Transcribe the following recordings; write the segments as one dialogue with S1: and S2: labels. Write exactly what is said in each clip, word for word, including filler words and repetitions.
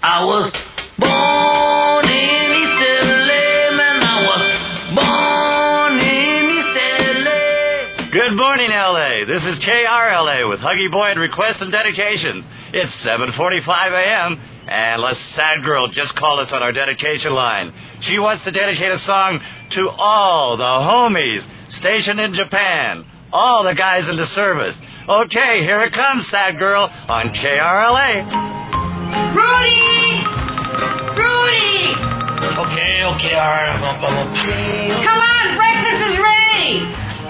S1: I was born in East L A, man, I was born in East L A.
S2: Good morning, L A. This is K R L A with Huggy Boyd requests and dedications. It's seven forty-five a.m., and Les Sad Girl just called us on our dedication line. She wants to dedicate a song to all the homies stationed in Japan, all the guys in the service. Okay, here it comes, Sad Girl, on K R L A.
S3: Rudy! Rudy!
S1: Okay, okay, all right. I'm up, I'm up.
S3: Come on, breakfast is ready!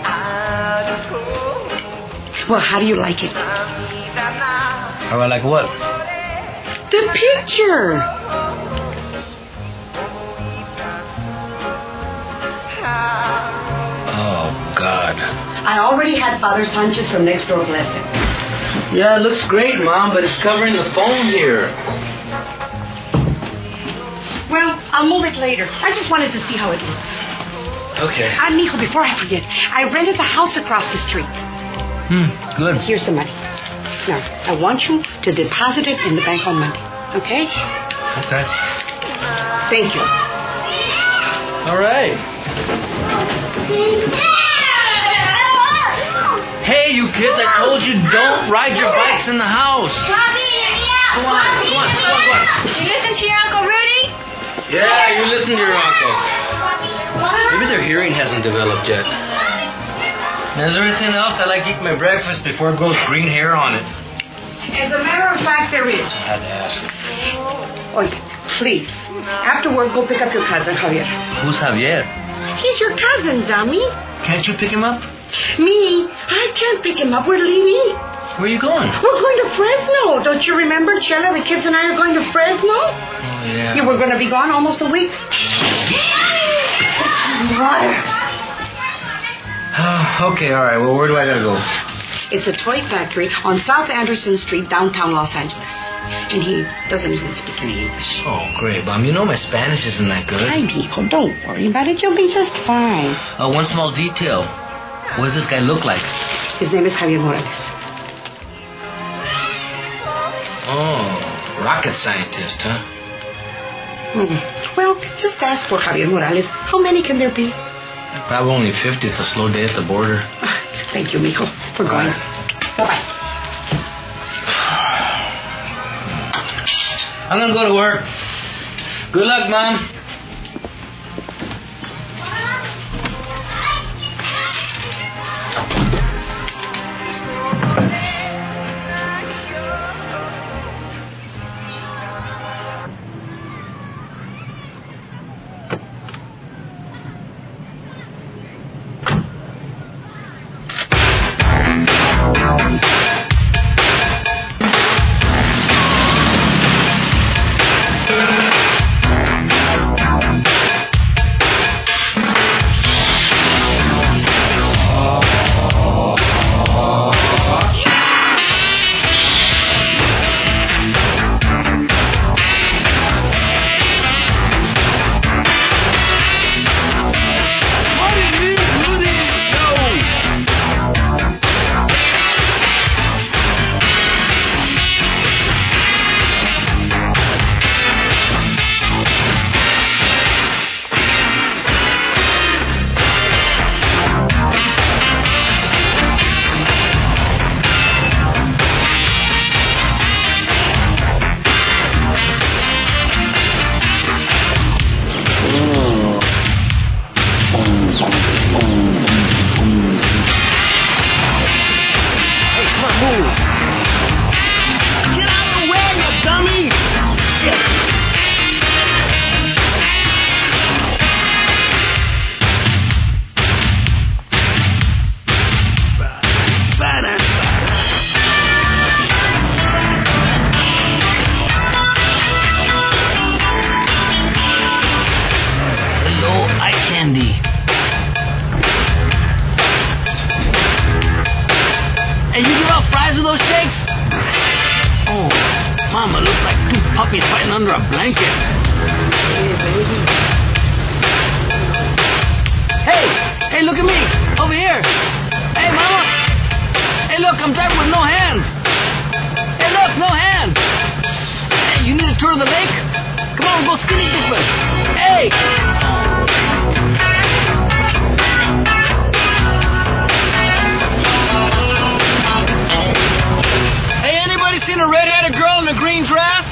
S3: Well, how do you like it?
S1: How I like what?
S3: The picture!
S1: Oh, God.
S3: I already had Father Sanchez from next door's lesson.
S1: Yeah, it looks great, Mom, but it's covering the phone here.
S3: Well, I'll move it later. I just wanted to see how it looks.
S1: Okay.
S3: Ah, mijo, before I forget, I rented the house across the street.
S1: Hmm, good.
S3: Here's the money. Now, I want you to deposit it in the bank on Monday, okay?
S1: Okay.
S3: Thank you.
S1: All right. Hey, you kids, I told you don't ride your bikes in the house.
S4: Bobby, yeah.
S1: Come on, come on, come on, come on.
S4: You listen to your Uncle Rudy?
S1: Yeah, you listen to your uncle. Maybe their hearing hasn't developed yet. And is there anything else? I like to eat my breakfast before it grows green hair on it.
S3: As a matter of fact, there is.
S1: I had to ask.
S3: Oh, please. After work, go pick up your cousin, Javier.
S1: Who's Javier?
S3: He's your cousin, dummy.
S1: Can't you pick him up?
S3: Me? I can't pick him up. We're leaving.
S1: Where are you going?
S3: We're going to Fresno. Don't you remember, Chela? The kids and I are going to Fresno.
S1: Oh, yeah.
S3: Yeah, we're going to be gone almost a week.
S1: Oh, okay, all right. Well, where do I gotta go?
S3: It's a toy factory on South Anderson Street, downtown Los Angeles. And he doesn't even speak any English.
S1: Oh, great, Mom. You know my Spanish isn't that good.
S3: Hi, Mijo. Don't worry about it. You'll be just fine.
S1: Uh, one small detail. What does this guy look like?
S3: His name is Javier Morales.
S1: Oh, rocket scientist, huh?
S3: Mm. Well, just ask for Javier Morales. How many can there be?
S1: Probably only fifty. It's a slow day at the border.
S3: Thank you, Mijo, for going.
S1: Right.
S3: Bye-bye.
S1: I'm gonna go to work. Good luck, Mom. Mama, looks like two puppies fighting under a blanket. Hey, hey, look at me. Over here. Hey, Mama. Hey, look, I'm driving with no hands. Hey, look, no hands. Hey, you need to tour of the lake? Come on, we'll go skinny dipping. Hey! Hey, anybody seen a red-headed girl in a green dress?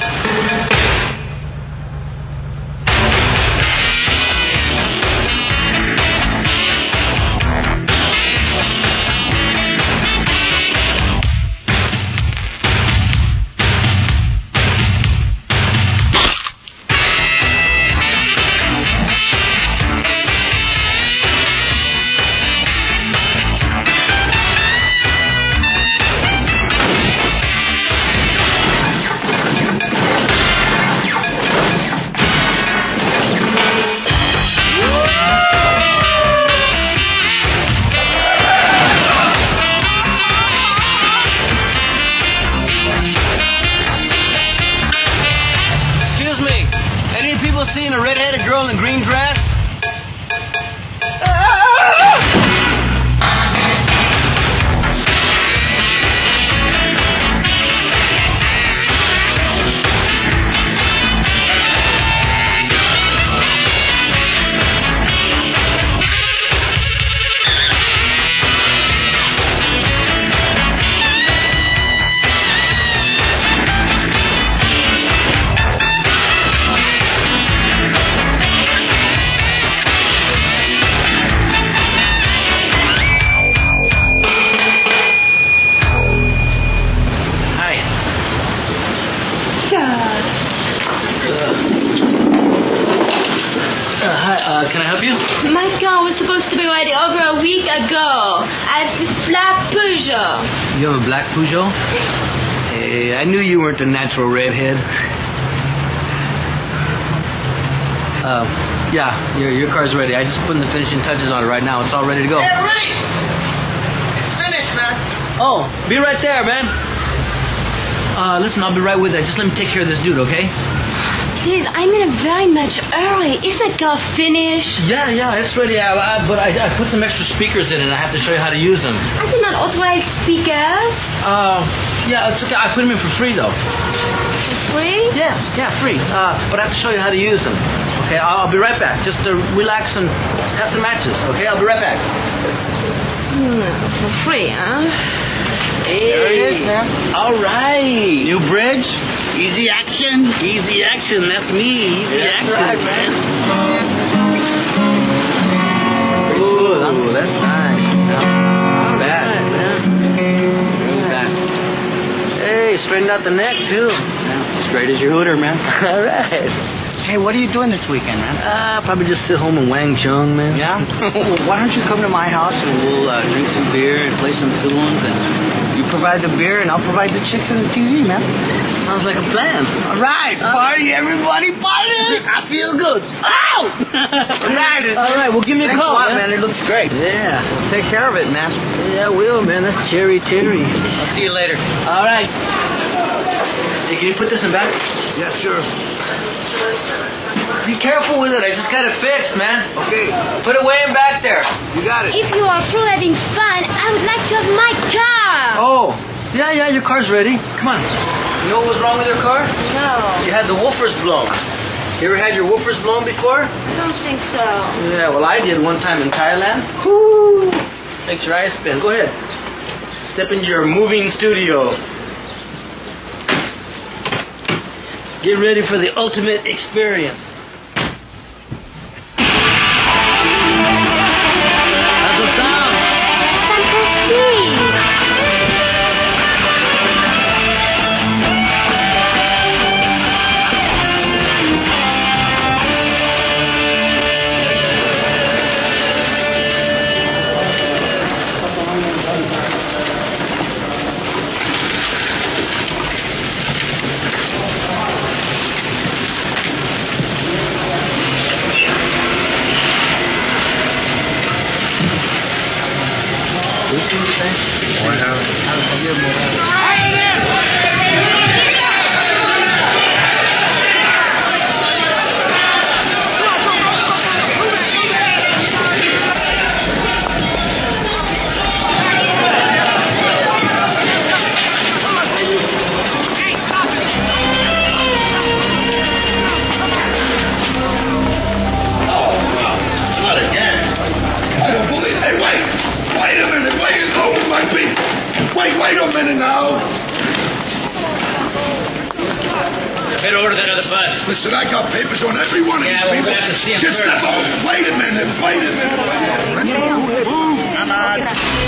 S1: Seen a red-headed girl in a green dress? Can I help you?
S4: My car was supposed to be ready over a week ago. I have this black Peugeot.
S1: You have a black Peugeot? Hey, I knew you weren't the natural redhead. Uh, yeah, your your car's ready. I just putting the finishing touches on it right now. It's all ready to go.
S5: Yeah, ready. It's finished, man.
S1: Oh, be right there, man. Uh, listen, I'll be right with you. Just let me take care of this dude, okay?
S4: Please, I'm in a very much hurry. Is that car finished?
S1: Yeah, yeah, it's ready. I, I, but I, I put some extra speakers in it, and I have to show you how to use them.
S4: I did not authorize speakers.
S1: Uh, yeah, it's okay. I put them in for free, though.
S4: For free?
S1: Yeah, yeah, free. Uh, but I have to show you how to use them. Okay, I'll, I'll be right back. Just to relax and have some matches. Okay, I'll be right back.
S4: Hmm, for free, huh?
S1: Hey.
S5: There it is, man.
S1: All right. New bridge?
S5: Easy action.
S1: Easy action. That's me. Easy
S5: That's
S1: action,
S5: right,
S1: man.
S5: Pretty
S1: Ooh, huh? That's nice. Not bad, man. Not bad. Hey, straightened out the neck, too.
S5: Yeah, straight as your hooter, man.
S1: All right.
S5: Hey, what are you doing this weekend, man?
S1: Uh, probably just sit home and wang chung, man.
S5: Yeah? Well, why don't you come to my house and we'll uh, drink some beer and play some tunes, and you provide the beer and I'll provide the chicks and the T V, man.
S1: Sounds like a plan.
S5: All right, party, everybody, party! I feel good. Ow! All right,
S1: All right, well, give me a
S5: thanks
S1: call,
S5: a lot,
S1: man.
S5: man. It looks great.
S1: Yeah.
S5: Well, take care of it, man.
S1: Yeah, I will, man. That's Cherry Terry. I'll see you later. All right. Hey, can you put this in back?
S5: Yeah, sure.
S1: Be careful with it. I just got it fixed, man.
S5: Okay,
S1: Put it way in back there.
S5: you got it.
S4: If you are through having fun, I would like to have my car.
S1: Oh. Yeah, yeah, your car's ready. Come on. You know what was wrong with your car?
S4: No,
S1: You had the woofers blown. You ever had your woofers blown before?
S4: I don't think so.
S1: Yeah, well, I did one time in Thailand. Whoo! Makes your eyes spin. Go ahead. Step into your moving studio. Get ready for the ultimate experience. How's it sound?
S4: Fantastic.
S1: get over to that other bus.
S6: Listen, I got papers on every one of
S1: Yeah,
S6: these
S1: well,
S6: people.
S1: we're gonna have to see 'em
S6: Just
S1: first.
S6: step up. Wait a minute. Wait a minute. Wait a minute. Move. Come on.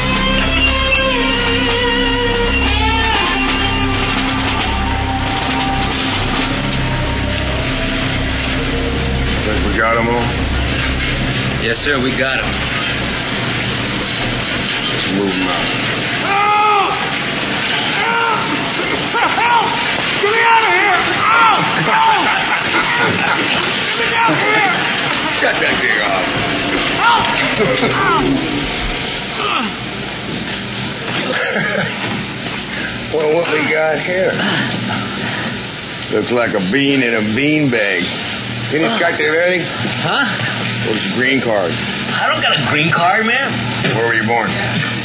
S6: Think we got them all?
S1: Yes, sir, we got him.
S6: Let's move them out.
S7: Help! Help! Get me out of here! Help! Help! Get me out of here!
S6: Shut that thing off. Well, what we got here? Looks like a bean in a bean bag. Finish uh, got there, Eddie?
S1: Huh?
S6: Where's your green card?
S1: I don't got a green card, man.
S6: Where were you born?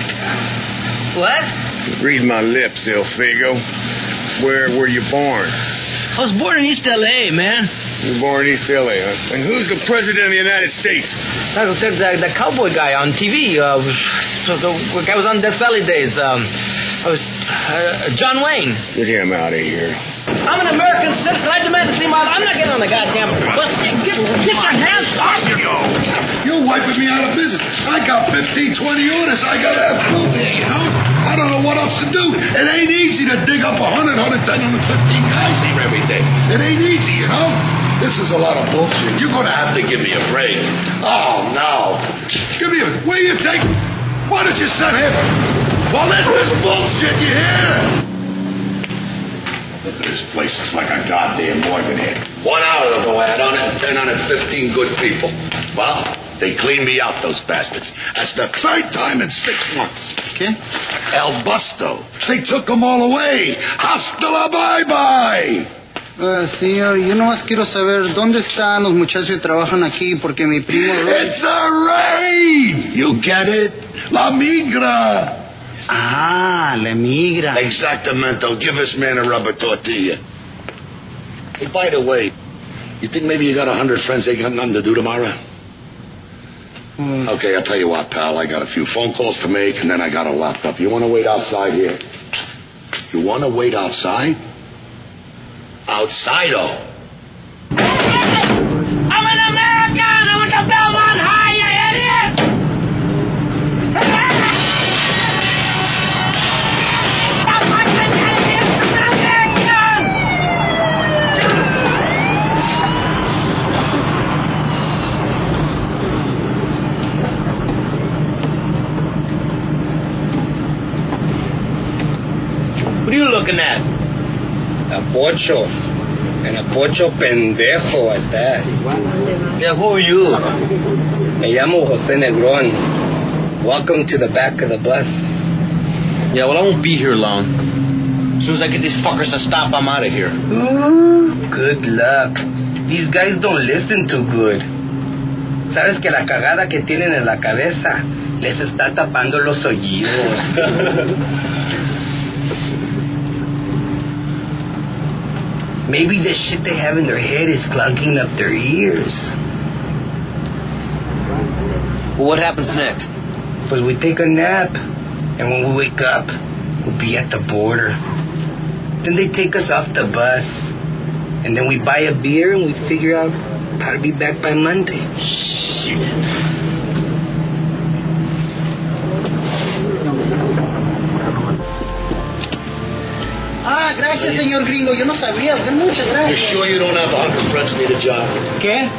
S1: What?
S6: Read my lips, El Figo. Where were you born?
S1: I was born in East L A, man.
S6: You were born in East L A, huh? And who's the president of the United States?
S1: The, the, the cowboy guy on T V. Uh, so the guy was on Death Valley days. Um, I was uh, John Wayne.
S6: Get him out of here.
S1: I'm an American citizen. I demand to see my... I'm not getting on the goddamn bus. Get, get your hands off me.
S6: You're wiping me out of business. I got fifteen, twenty orders. I got to have food there, you know? I don't know what else to do. It ain't easy to dig up one hundred, one hundred fifteen guys here every day. It ain't easy, you know? This is a lot of bullshit. You're going to have to give me a break. Oh, no. Give me a... Where you take... Why did you send him? Well, let this bullshit, you hear? Look at this place. It's like a goddamn organ here. One hour ago, I had on it and ten hundred fifteen good people. Well, they cleaned me out, those bastards. That's the third time in six months.
S5: ¿Qué?
S6: El Busto. They took them all away. Hasta la bye-bye.
S5: Uh, señor, yo nomás quiero saber dónde están los muchachos que trabajan aquí porque mi primo...
S6: It's a raid. You get it? La migra.
S5: Ah, la migra.
S6: Exactamento. Give this man a rubber tortilla. Hey, by the way, you think maybe you got a hundred friends they got nothing to do tomorrow?
S5: Mm.
S6: Okay, I'll tell you what, pal. I got a few phone calls to make, and then I got it locked up. You want to wait outside here? You want to wait outside? Outside-o.
S7: I'm an American! I'm with the Belmont High, you idiot!
S1: What are you looking at?
S8: A pocho. And a pocho pendejo at that.
S1: Yeah, who are you?
S8: Me llamo Jose Negron. Welcome to the back of the bus.
S1: Yeah, well, I won't be here long. As soon as I get these fuckers to stop, I'm out of here.
S8: Ooh, good luck. These guys don't listen too good. Sabes que la cagada que tienen en la cabeza les está tapando los oídos. Maybe the shit they have in their head is clogging up their ears.
S1: Well, what happens next?
S8: Pues we take a nap, and when we wake up, we'll be at the border. Then they take us off the bus, and then we buy a beer and we figure out how to be back by Monday. Shit.
S5: Ah, gracias, señor gringo. Yo no sabía. Muchas gracias.
S6: You sure you don't have a hundred friends need a job?
S5: ¿Qué?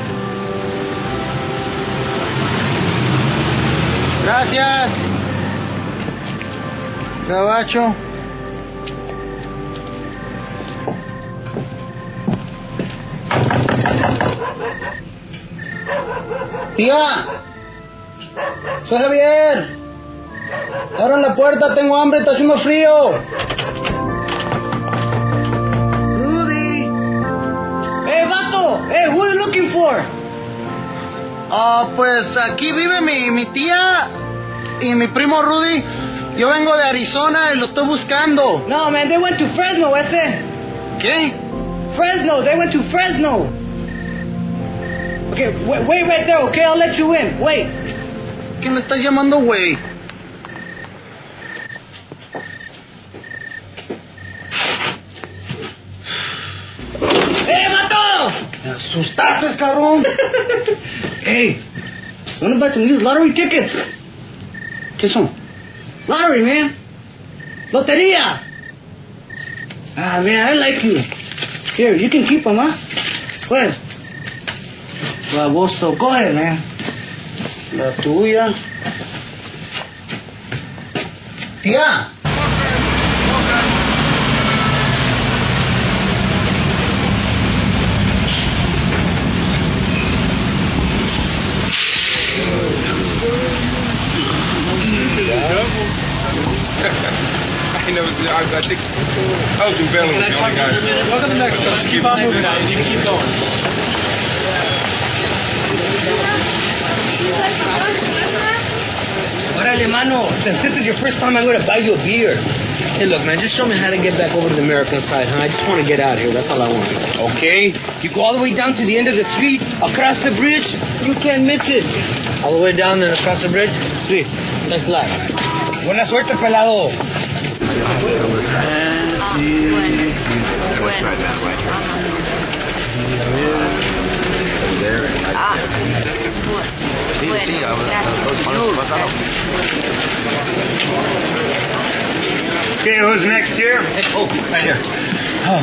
S5: Gracias. Gabacho. Tía. Soy Javier. Abran la puerta, tengo hambre, está haciendo frío. ¡Eh, vato! ¡Eh, who are you looking for? Ah, uh, pues aquí vive mi, mi tía y mi primo Rudy. Yo vengo de Arizona y lo estoy buscando.
S9: No, man, they went to Fresno, ese.
S5: ¿Qué?
S9: Fresno, they went to Fresno. Okay, wait, wait right there, okay? I'll let you in. Wait.
S5: ¿Qué me estás llamando, güey?
S9: Hey,
S5: asustaste, cabrón.
S9: Hey, wanna buy some used lottery tickets?
S5: ¿Qué son?
S9: Lottery, man. Lotería. Ah, man, I like you. Here, you can keep them, huh? Go ahead. Baboso, go ahead, man.
S5: La tuya. Tía.
S10: I never see. I, I think Elgin Bailey was the only guy.
S1: Welcome to Mexico. Just keep on moving now. You can keep going.
S8: Órale, mano. Since this is your first time, I'm going to buy you a beer.
S1: Hey, look, man, just show me how to get back over to the American side, huh? I just want to get out of here. That's all I want.
S8: Okay. You go all the way down to the end of the street, across the bridge. You can't miss it.
S1: All the way down and across the bridge?
S8: Sí.
S1: Thanks a lot.
S8: Buena suerte, pelado.
S11: Okay, who's next here?
S1: Oh, right here. Oh.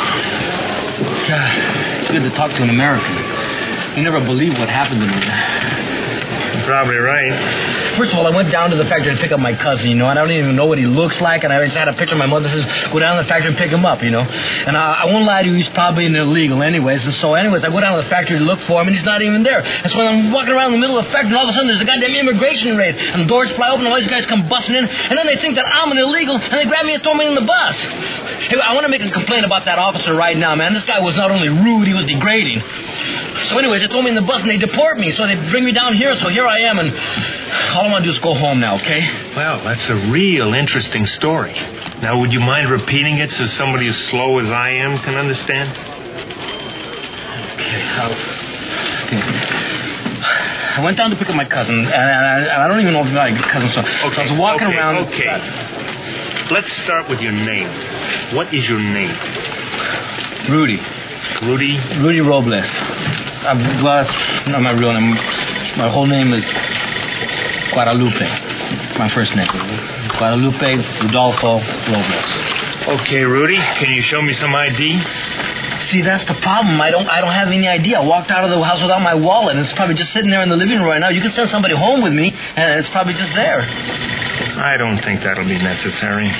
S1: God, it's good to talk to an American. You never believe what happened to me.
S11: Probably right.
S1: First of all, I went down to the factory to pick up my cousin, you know, and I don't even know what he looks like, and I just had a picture of my mother says, go down to the factory and pick him up, you know. And I, I won't lie to you, he's probably an illegal anyways, and so anyways, I go down to the factory to look for him, and he's not even there. And so I'm walking around in the middle of the factory, and all of a sudden there's a goddamn immigration raid, and the doors fly open, and all these guys come busting in, and then they think that I'm an illegal, and they grab me and throw me in the bus. Hey, I want to make a complaint about that officer right now, man. This guy was not only rude, he was degrading. So anyways, they throw me in the bus, and they deport me, so they bring me down here, so here I am, and all I want to do is go home now, okay?
S11: Well, that's a real interesting story. Now, would you mind repeating it so somebody as slow as I am can understand?
S1: Okay, I'll... okay. I went down to pick up my cousin, and I, and I don't even know if my cousin saw.
S11: Okay,
S1: so I was walking
S11: okay,
S1: around...
S11: Okay, let's start with your name. What is your name?
S1: Rudy.
S11: Rudy?
S1: Rudy Robles. I'm, well, that's not my real name. My whole name is Guadalupe. My first name. Guadalupe Rudolfo Robles.
S11: Okay, Rudy, can you show me some I D?
S1: See, that's the problem. I don't I don't have any idea. I walked out of the house without my wallet, and it's probably just sitting there in the living room right now. You can send somebody home with me, and it's probably just there.
S11: I don't think that'll be necessary.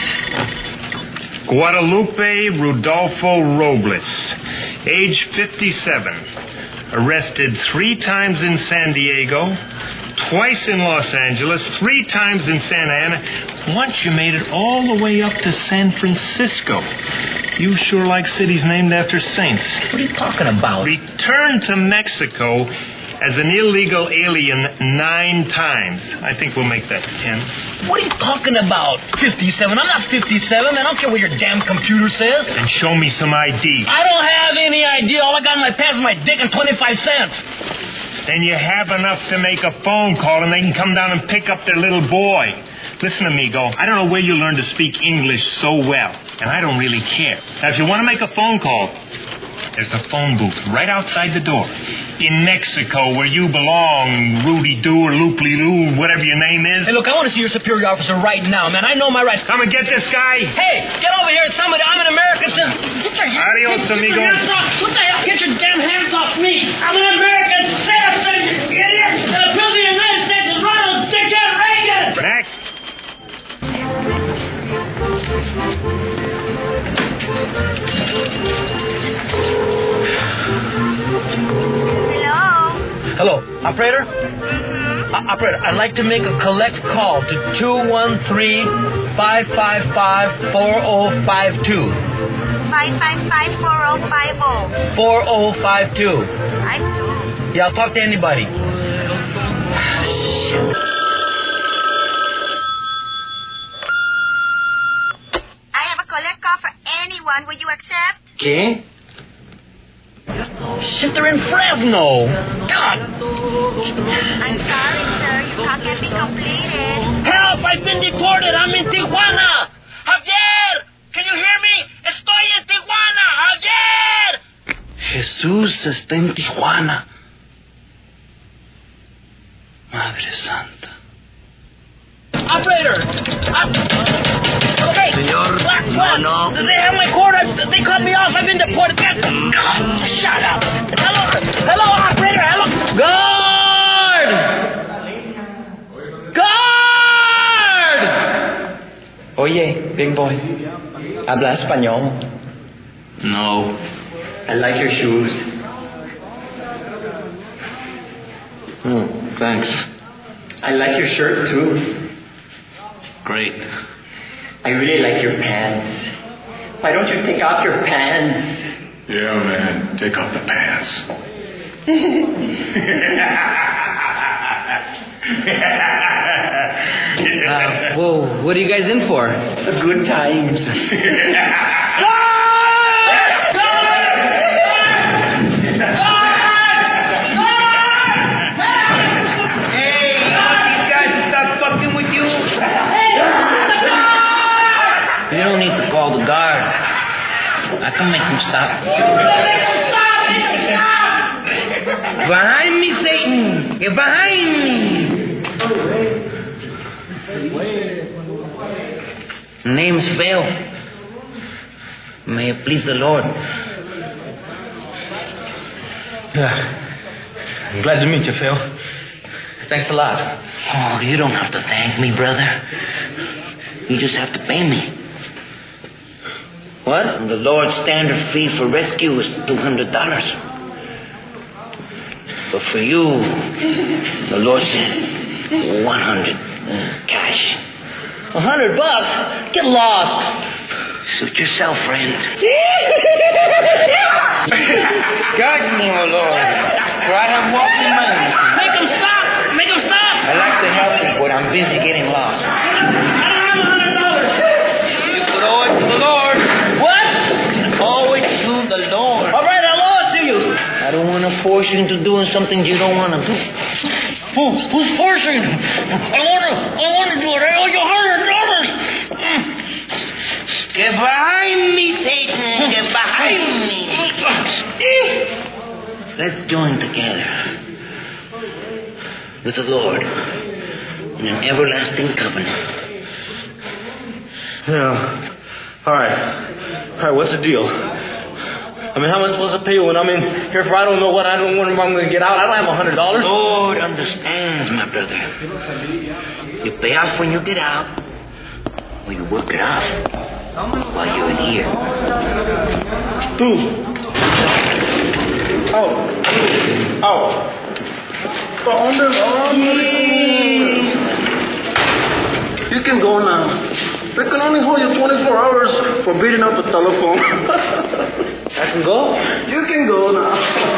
S11: Guadalupe Rudolfo Robles, age fifty-seven. Arrested three times in San Diego, twice in Los Angeles, three times in Santa Ana. Once you made it all the way up to San Francisco. You sure like cities named after saints.
S1: What are you talking about?
S11: Returned to Mexico as an illegal alien nine times. I think we'll make that ten.
S1: What are you talking about? fifty-seven? I'm not fifty-seven, man. I don't care what your damn computer says.
S11: Then show me some I D.
S1: I don't have any idea. All I got in my pants is my dick and twenty-five cents.
S11: Then you have enough to make a phone call and they can come down and pick up their little boy. Listen, amigo, I don't know where you learned to speak English so well, and I don't really care. Now, if you want to make a phone call, there's a phone booth right outside the door. In Mexico, where you belong, Rudy Doo or Looply Loo, whatever your name is.
S1: Hey, look, I want to see your superior officer right now, man. I know my rights.
S11: Come and get this guy.
S1: Hey, get over here, somebody. I'm an American citizen. Get your,
S11: Adios,
S1: get
S11: amigo.
S1: Your hands off. What the hell? Get your damn hands off me. I'm an American citizen, you idiot. And the president of the United States is Ronald Dickhead Reagan.
S11: Next.
S1: Hello, operator? Mm-hmm. Uh, operator, I'd like to make a collect call to two one three, five five five, four oh five two.
S12: five five five, four oh five oh.
S1: four oh five two.
S12: five two.
S1: Yeah, I'll talk to anybody. Shit.
S12: I have a collect call for anyone. Will you accept?
S5: ¿Qué?
S1: Shit, they're in Fresno. God.
S12: I'm sorry, sir. Your call can't be completed.
S1: Help! I've been deported. I'm in Tijuana. Javier! Can you hear me? Estoy en Tijuana. Javier!
S5: Jesus. Jesús está en Tijuana. Madre Santa.
S1: Operator! Op- okay.
S8: Señor,
S1: Black,
S8: no,
S1: black.
S8: no.
S1: They have my quarter. They cut me off. I've been deported. Oh, shut up. Hello. Hello, operator. Hello. Guard! Guard!
S13: Oye, big boy. ¿Habla español?
S8: No.
S13: I like your shoes.
S8: Oh, thanks.
S13: I like your shirt, too.
S8: Great.
S13: I really like your pants. Why don't you take off your pants?
S6: Yeah, man. Take off the pants.
S1: Uh, whoa, what are you guys in for?
S13: The good times.
S1: You don't need to call the guard. I can make him stop. Behind me, Satan! Get behind me! My name is Phil. May it please the Lord. Yeah. I'm glad to meet you, Phil. Thanks a lot. Oh, you don't have to thank me, brother. You just have to pay me.
S8: What? The Lord's standard fee for rescue is two hundred dollars. But for you, the Lord says one hundred cash.
S1: A hundred bucks? Get lost.
S8: Suit yourself, friend.
S1: Guide me, O Lord, for I have walked in my innocence. Make him stop! Make him stop!
S8: I like to help you, but I'm busy getting lost.
S1: I don't have a hundred dollars.
S8: You could owe it to the Lord.
S1: What?
S8: Owe it to the Lord.
S1: All right, I'll owe it to you.
S8: I don't want to force you into doing something you don't want to do.
S1: Who, who's forcing? I want to. I want to do it. I owe you a hundred dollars.
S8: Get behind me, Satan. Get behind me. Let's join together with the Lord in an everlasting covenant.
S1: Yeah. All right. All right, what's the deal? I mean, how am I supposed to pay you when I'm in here for I don't know what? I don't know when I'm going to get out. I don't have a hundred dollars.
S8: Lord understands, my brother. You pay off when you get out, or you work it off while you're in here.
S1: Dude. Oh. Oh.
S5: You can go now. They can only hold you twenty-four hours for beating up the telephone.
S1: I can go?
S5: You can go now.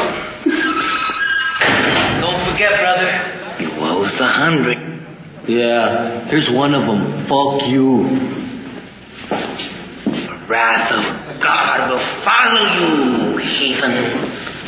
S8: Don't forget, brother, you owe us a hundred.
S1: Yeah. Here's one of them. Fuck you.
S8: The wrath of God will follow you, heathen.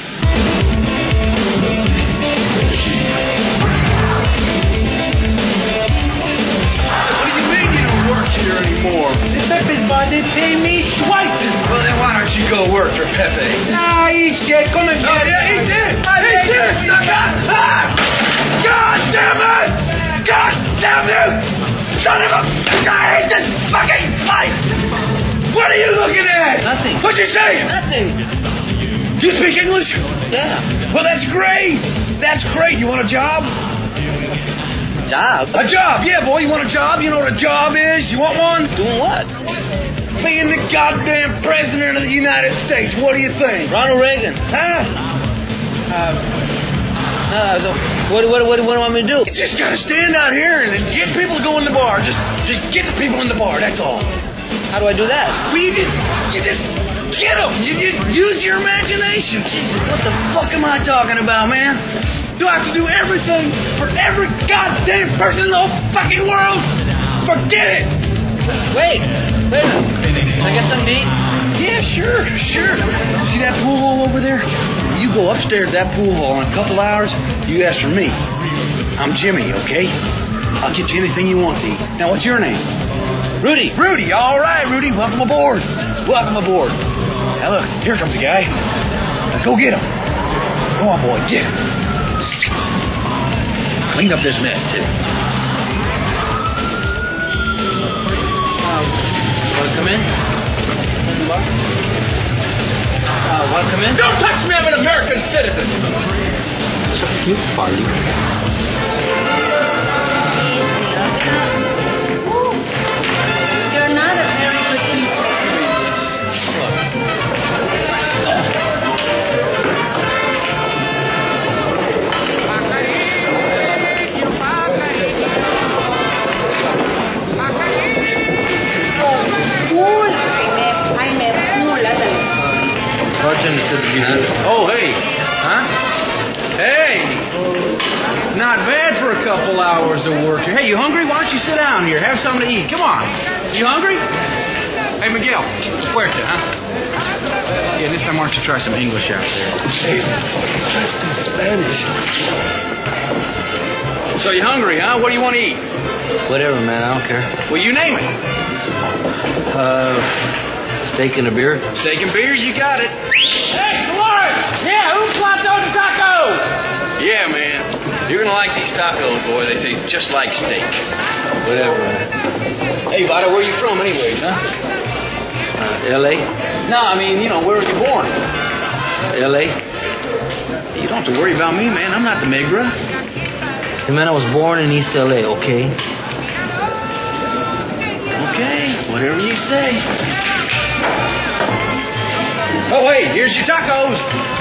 S5: Here anymore.
S1: This Pepe's bar, they pay me twice.
S5: Well, then why don't you go work for Pepe?
S1: Nah, eat shit. Come and get it.
S5: Eat this! Eat this! God damn it! God damn you! Son of a... I hate this fucking place! What are you looking at?
S1: Nothing.
S5: What'd you say?
S1: Nothing.
S5: You speak English?
S1: Yeah.
S5: Well, that's great. That's great. You want a job?
S1: Job?
S5: A job, yeah, boy. You want a job? You know what a job is? You want one?
S1: Doing what?
S5: Being the goddamn president of the United States. What do you think?
S1: Ronald Reagan.
S5: Huh?
S1: Uh, uh, what, what, what, what do you want me to do?
S5: You just gotta stand out here and get people to go in the bar. Just, just get the people in the bar. That's all.
S1: How do I do that?
S5: Well, you just, you just get them. You just use your imagination. Jesus, what the fuck am I talking about, man? Do I have to do everything for every goddamn person in the whole fucking world? Forget it!
S1: Wait, wait a minute. Can I get something to eat?
S5: Yeah, sure, sure. See that pool hall over there? You go upstairs to that pool hall in a couple hours, you ask for me. I'm Jimmy, okay? I'll get you anything you want to eat. Now, what's your name?
S1: Rudy.
S5: Rudy, all right, Rudy. Welcome aboard. Welcome aboard. Now, look, here comes the guy.
S1: Now go get him. Go on, boy, get him. Clean up this mess, too. Um, want to come in? Uh, want to come in?
S7: Don't touch me, I'm an American citizen!
S1: You party.
S3: You're not a very good teacher.
S14: Oh, hey. Huh? Hey. Not bad for a couple hours of work. Hey, you hungry? Why don't you sit down here? Have something to eat. Come on. You hungry? Hey, Miguel. Puerta, huh? Yeah, this time why don't you try some English out there?
S1: Hey, just in Spanish.
S14: So you hungry, huh? What do you want to eat?
S1: Whatever, man. I don't care.
S14: Well, you name it.
S1: Uh, steak and a beer?
S14: Steak and beer? You got it.
S7: Hey, Dolores! Yeah, who brought those tacos?
S14: Yeah, man. You're going to like these tacos, boy. They taste just like steak.
S1: Whatever, man.
S14: Hey, Vada, where are you from anyways, huh?
S1: Uh, L A?
S14: No, I mean, you know, where were you born?
S1: L A?
S14: You don't have to worry about me, man. I'm not the Migra.
S1: Hey, man, I was born in East L A, okay?
S14: Okay, whatever you say. Oh, hey, here's your tacos.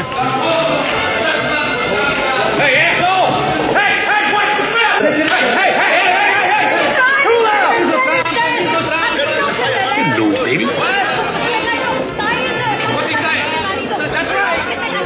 S14: Hey, asshole! Hey, hey, what's the bill? Hey, hey, hey, hey, hey, hey! Cool out!
S1: Hello, baby.
S14: What? What's he saying? That's right.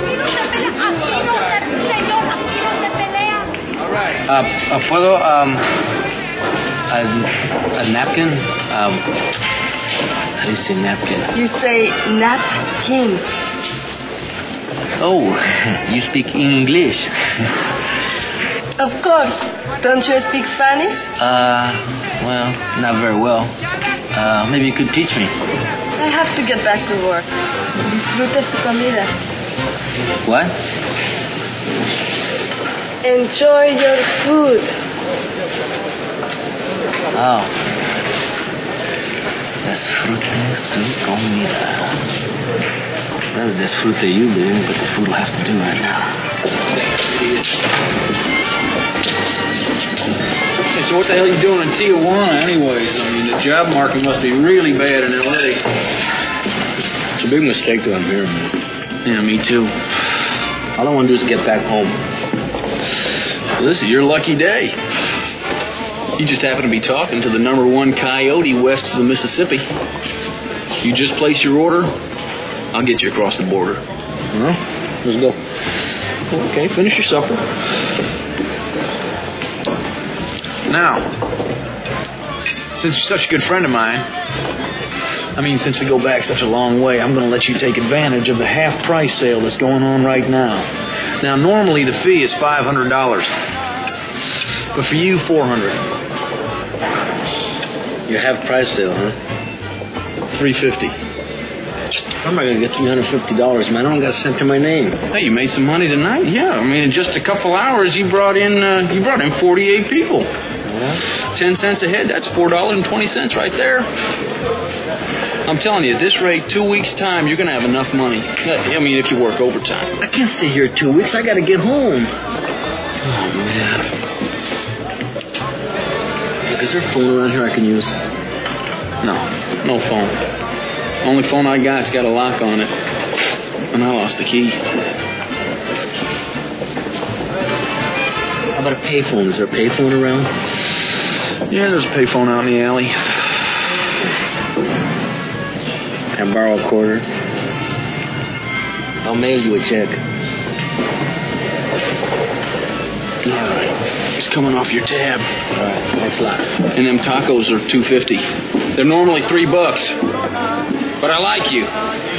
S14: All right.
S1: Uh, uh, ¿Puedo, um, a, a napkin? Um, how do you say napkin?
S3: You say napkin.
S1: Oh, you speak English.
S3: Of course. Don't you speak Spanish?
S1: Uh, well, not very well. Uh, maybe you could teach me.
S3: I have to get back to work. Disfruta tu comida.
S1: What?
S3: Enjoy your food.
S1: Oh. Disfrute su comida. Well, disfrute you, baby, but the food will have to do right now.
S14: Hey, so what the hell are you doing in Tijuana anyways? I mean, the job market must be really bad in L A.
S1: It's a big mistake that I'm here, man.
S14: Yeah, me too.
S1: All I want to do is get back home.
S14: Well, this is your lucky day. You just happen to be talking to the number one coyote west of the Mississippi. You just place your order, I'll get you across the border.
S1: Well, let's go.
S14: Okay, finish your supper. Now, since you're such a good friend of mine, I mean, since we go back such a long way, I'm going to let you take advantage of the half-price sale that's going on right now. Now, normally the fee is five hundred dollars, but for you, four hundred dollars.
S1: Your half-price sale, huh?
S14: three hundred fifty dollars.
S1: How am I going to get three hundred fifty dollars, man? I don't got a cent to my name.
S14: Hey, you made some money tonight? Yeah, I mean, in just a couple hours, you brought in uh, you brought in forty-eight people.
S1: Yeah.
S14: Ten cents a head, that's four dollars and twenty cents right there. I'm telling you, at this rate, two weeks' time, you're going to have enough money. I mean, if you work overtime.
S1: I can't stay here two weeks. I got to get home. Oh, man. Look, is there a phone around here I can use?
S14: No, no phone. Only phone I got's got a lock on it. And I lost the key.
S1: How about a payphone? Is there a payphone around?
S14: Yeah, there's a payphone out in the alley.
S1: Can I borrow a quarter? I'll mail you a check.
S14: All right. It's coming off your tab.
S1: All right. Thanks a lot.
S14: And them tacos are two fifty. They're normally three bucks. But I like you.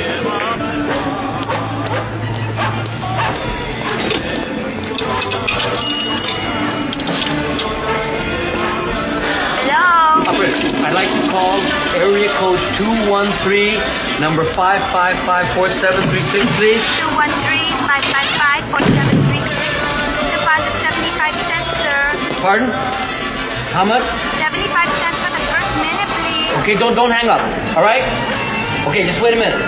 S12: Hello?
S1: Operator, I'd like to call area code two one three, number five five five four seven three six, please.
S12: two one three, five five five, forty-seven three six. Deposit seventy-five cents, sir.
S1: Pardon? How much?
S12: seventy-five cents for the first minute, please.
S1: Okay, don't don't hang up. All right? Okay, just wait a minute.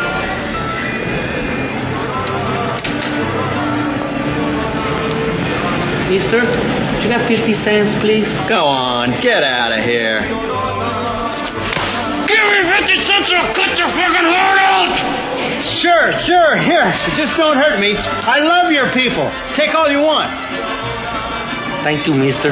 S1: Mister, you got fifty cents, please?
S15: Go on, get out of here.
S7: Give me fifty cents or I'll cut your fucking heart out!
S5: Sure, sure, here. Just don't hurt me. I love your people. Take all you want.
S1: Thank you, mister.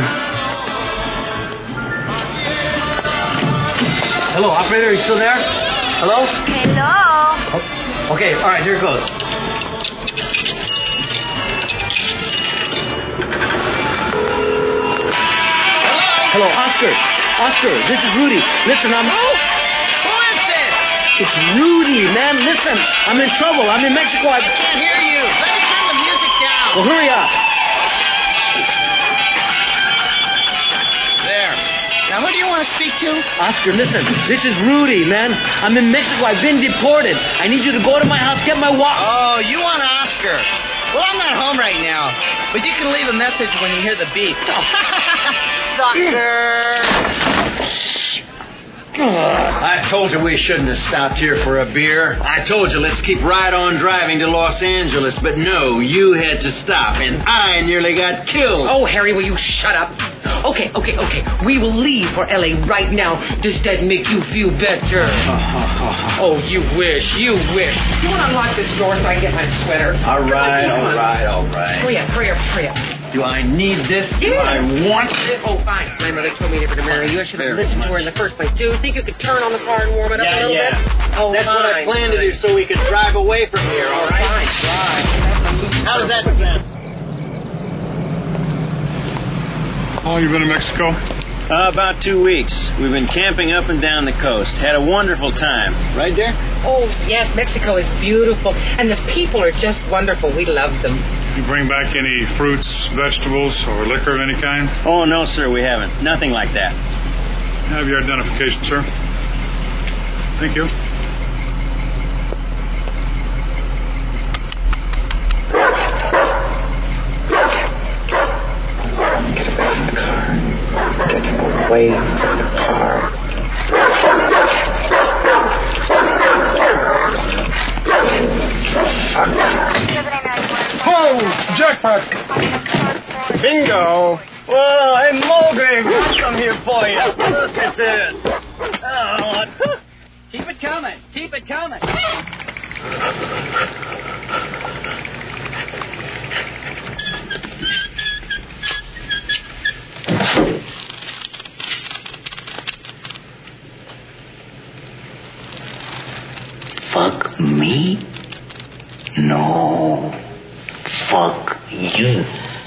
S1: Hello, operator, are you still there? Hello?
S12: Hello?
S1: Oh, okay, all right, here it goes. Hello, Oscar. Oscar, this is Rudy. Listen, I'm...
S7: Who? Who is this?
S1: It's Rudy, man. Listen, I'm in trouble. I'm in Mexico. I,
S7: I can't hear you. Let me turn the music down.
S1: Well, hurry up.
S7: There. Now, who do you want to speak to?
S1: Oscar, listen. This is Rudy, man. I'm in Mexico. I've been deported. I need you to go to my house, get my walk.
S7: Oh, you want Oscar. Well, I'm not home right now, but you can leave a message when you hear the beep. Sucker!
S15: I told you we shouldn't have stopped here for a beer. I told you let's keep right on driving to Los Angeles, but no, you had to stop, and I nearly got killed.
S16: Oh, Harry, will you shut up? Okay, okay, okay. We will leave for L A right now. Does that make you feel better? Oh, you wish, you wish. You want to unlock this door so I can get my sweater?
S15: All right, all right, all right.
S16: Hurry up, hurry up, hurry up.
S15: Do I need this? Do
S16: Yeah.
S15: I want it?
S16: Oh, fine. My mother told me never to marry you. I should have listened to her in the first place. Do you think you could turn on the car and warm it up
S15: Yeah,
S16: a little
S15: yeah.
S16: bit? Oh,
S15: That's
S16: fine.
S15: what I planned to do so we could drive away from here, all right?
S16: Fine.
S15: How does that sound?
S17: How long you been in Mexico?
S15: Uh, about two weeks. We've been camping up and down the coast. Had a wonderful time. Right there?
S16: Oh, yes, Mexico is beautiful. And the people are just wonderful. We love them.
S17: You bring back any fruits, vegetables, or liquor of any kind?
S15: Oh, no, sir, we haven't. Nothing like that.
S17: Have your identification, sir. Thank you.
S8: Get back in the car. Get away from the car.
S7: Oh, jackpot! Bingo!
S15: Whoa, hey, Mulgrave, I'll come here for you. Look at this. Oh,
S1: Keep it coming. Keep it coming.
S8: Fuck me? No. Fuck you.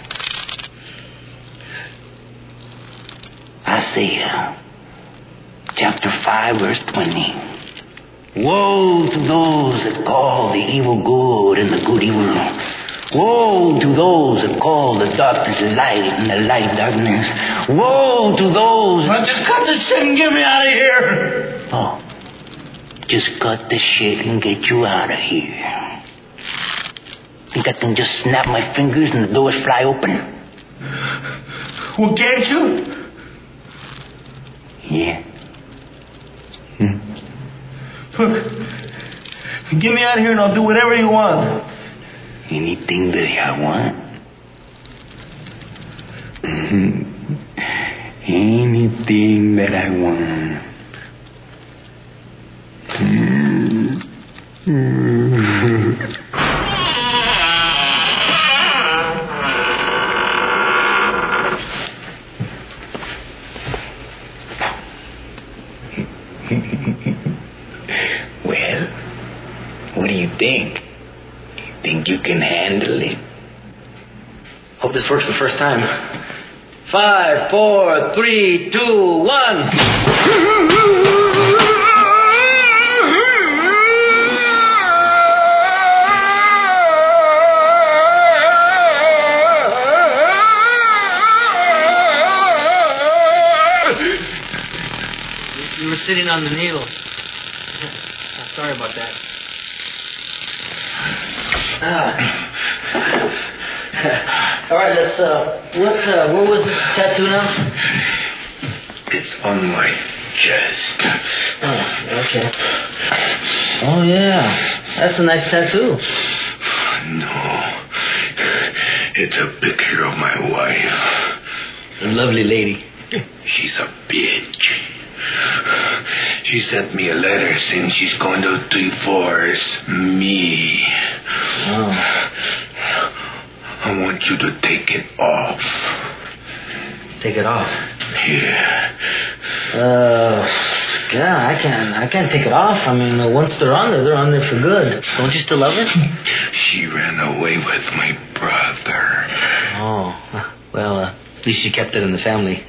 S8: Isaiah, chapter five, verse twenty. Woe to those that call the evil good and the good evil. Woe to those that call the darkness light and the light darkness. Woe to those...
S7: Well, just cut this shit and get me out of here.
S8: Oh, just cut the shit and get you out of here. Think I can just snap my fingers and the doors fly open?
S7: Well, can't you?
S8: Yeah. Hmm.
S7: Look, get me out of here and I'll do whatever you want.
S8: Anything that I want? Anything that I want. Well, what do you think? You think you can handle it?
S1: Hope this works the first time. Five, four, three, two, one. You were sitting on the needle. Sorry about that. Ah. All right, let's, uh, what, uh, where was this tattoo now?
S6: It's on my chest.
S1: Oh, okay. Oh, yeah. That's a nice tattoo.
S6: No. It's a picture of my wife.
S1: A lovely lady.
S6: She's a bitch. She sent me a letter saying she's going to divorce me.
S1: Oh.
S6: I want you to take it off.
S1: Take it off?
S6: Yeah.
S1: Uh, yeah, I can't, I can't take it off. I mean, uh, once they're on there, they're on there for good. Don't you still love her?
S6: She ran away with my brother.
S1: Oh, well, uh, at least she kept it in the family.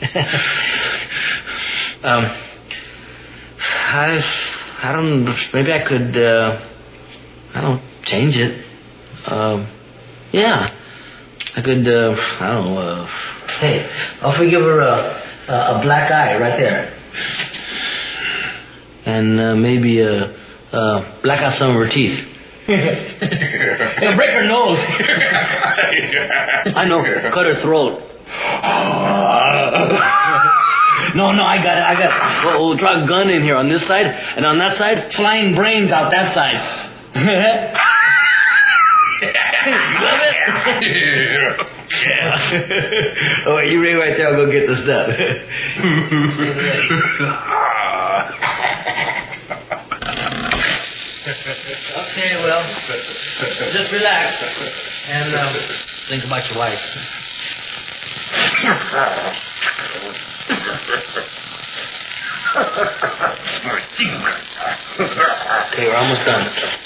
S1: um, I, I don't, maybe I could, uh, I don't change it. Um, yeah, I could, uh, I don't know, uh, hey, I'll forgive her a, a black eye right there. And uh, maybe a, uh, black out some of her teeth. And break her nose. I know, cut her throat. No, no, I got it, I got it. We'll, we'll draw a gun in here on this side, and on that side, flying brains out that side. You love it? Yeah. Oh, you ready right there? I'll go get the stuff. Okay, well, just relax and um, think about your wife. Okay, we're almost done.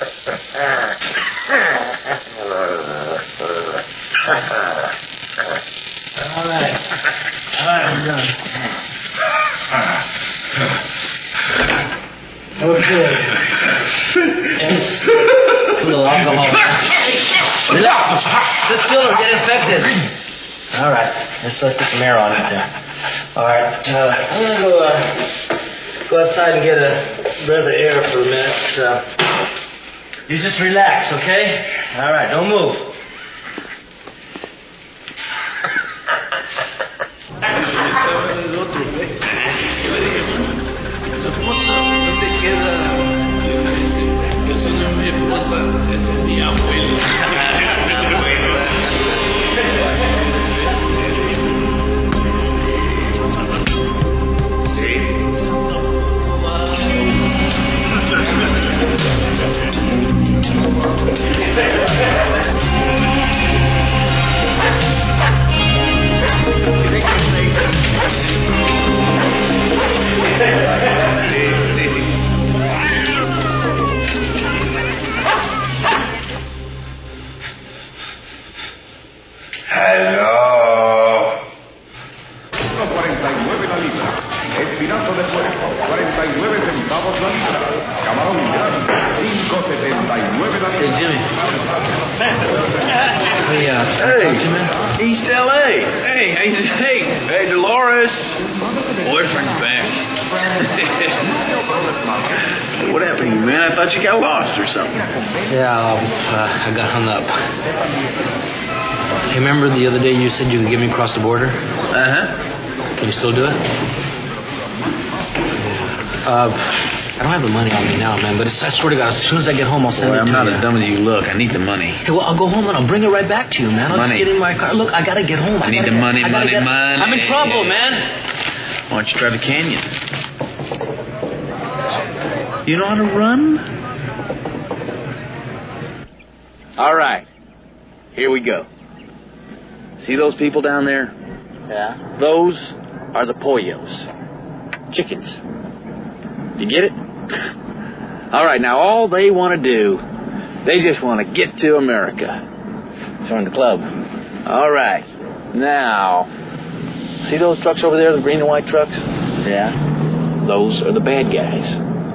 S1: All right. All right, I'm done. Okay. Yes. A little alcohol. Relax. Sit still or get infected. All right. Let's let get some air on it there. All right. Uh, I'm going to go, uh, go outside and get a breath of air for a minute. Uh, you just relax, okay? All right. Don't move. ¿Dónde queda? Eso no es mi esposa, esa es mi abuela.
S6: Hello.
S18: cuarenta y nueve la libra. Espinazo de puerco, cuarenta y nueve centavos la libra. Camarón grande, cinco setenta y nueve la libra.
S1: Hey, Jimmy. Hey, uh,
S14: hey, East L A. Hey, hey, hey, hey, Dolores. Boyfriend's back. What happened to you, man? I thought you got lost or something.
S1: Yeah, um, uh, I got hung up. You remember the other day you said you could get me across the border?
S14: Uh-huh.
S1: Can you still do it? Uh, I don't have the money on me now, man, but it's, I swear to God, as soon as I get home, I'll send
S14: Boy,
S1: it
S14: I'm
S1: to
S14: not
S1: you.
S14: as dumb as you look. I need the money.
S1: Hey, well, I'll go home and I'll bring it right back to you, man. I'll
S14: Money.
S1: just get in my car. Look, I gotta get home.
S14: I
S1: I
S14: need
S1: gotta,
S14: the money,
S1: I gotta
S14: money,
S1: get,
S14: money.
S1: I'm in trouble, man.
S14: Why don't you try the canyon? You know how to run? All right. Here we go. See those people down there?
S1: Yeah.
S14: Those are the pollos. Chickens. You get it? All right, now all they want to do, they just want to get to America. Join the club. All right. Now, see those trucks over there, the green and white trucks?
S1: Yeah.
S14: Those are the bad guys.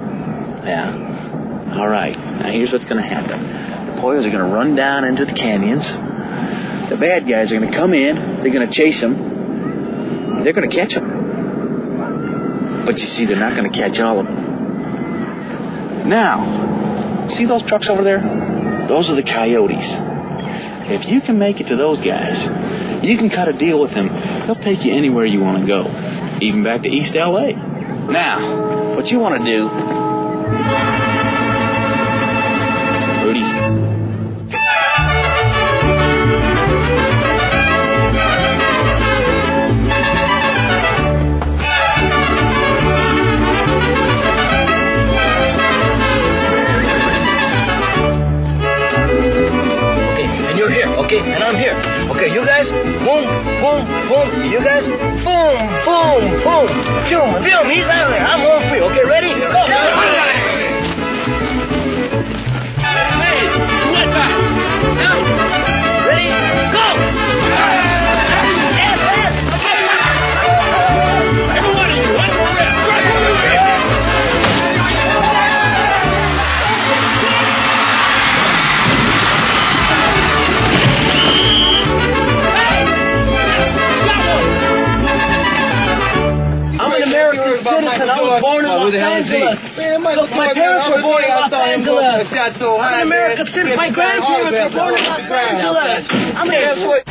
S1: Yeah.
S14: All right. Now here's what's going to happen. The pollos are going to run down into the canyons. The bad guys are going to come in. They're going to chase them. They're going to catch them. But you see, they're not going to catch all of them. Now, see those trucks over there? Those are the coyotes. If you can make it to those guys, You can cut a deal with him. He'll take you anywhere you want to go, even back to East L A. Now, what you want to do, Rudy?
S1: Okay, and I'm here. Okay, you guys, boom, boom, boom. You guys, boom, boom, boom. Boom, boom. He's out there. I'm home free. Okay, ready? Go. Hey, wet back. Down. Ready? Go. Yes, yes. Every one of you, one more rep. Citizen. I was born in Los Angeles. Man, my, Look, my parents were born in Los Angeles. I'm an American citizen. My grandparents were born in Los Angeles. I'm an airport.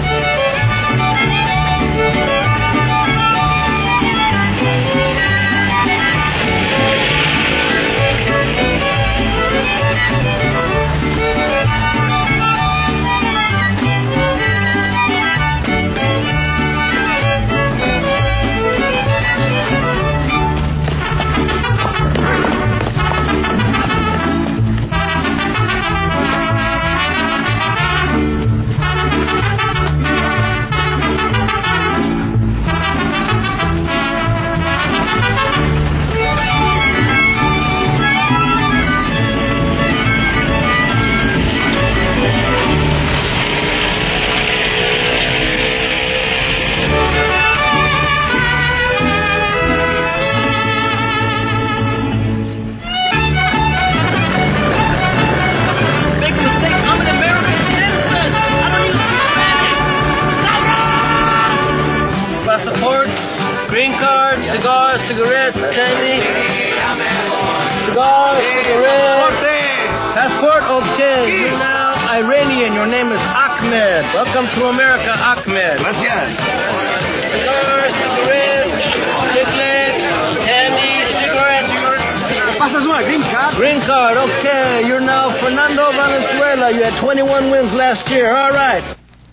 S1: Cigarettes, candy, cigars, cigarettes, passport, okay. You're now Iranian. Your name is Ahmed. Welcome to America, Ahmed. Gracias. Cigars, cigarettes, chiclets, candy, cigarettes.
S5: Pasas una green card?
S1: Green card, okay. You're now Fernando Valenzuela. You had twenty-one wins last year. All right.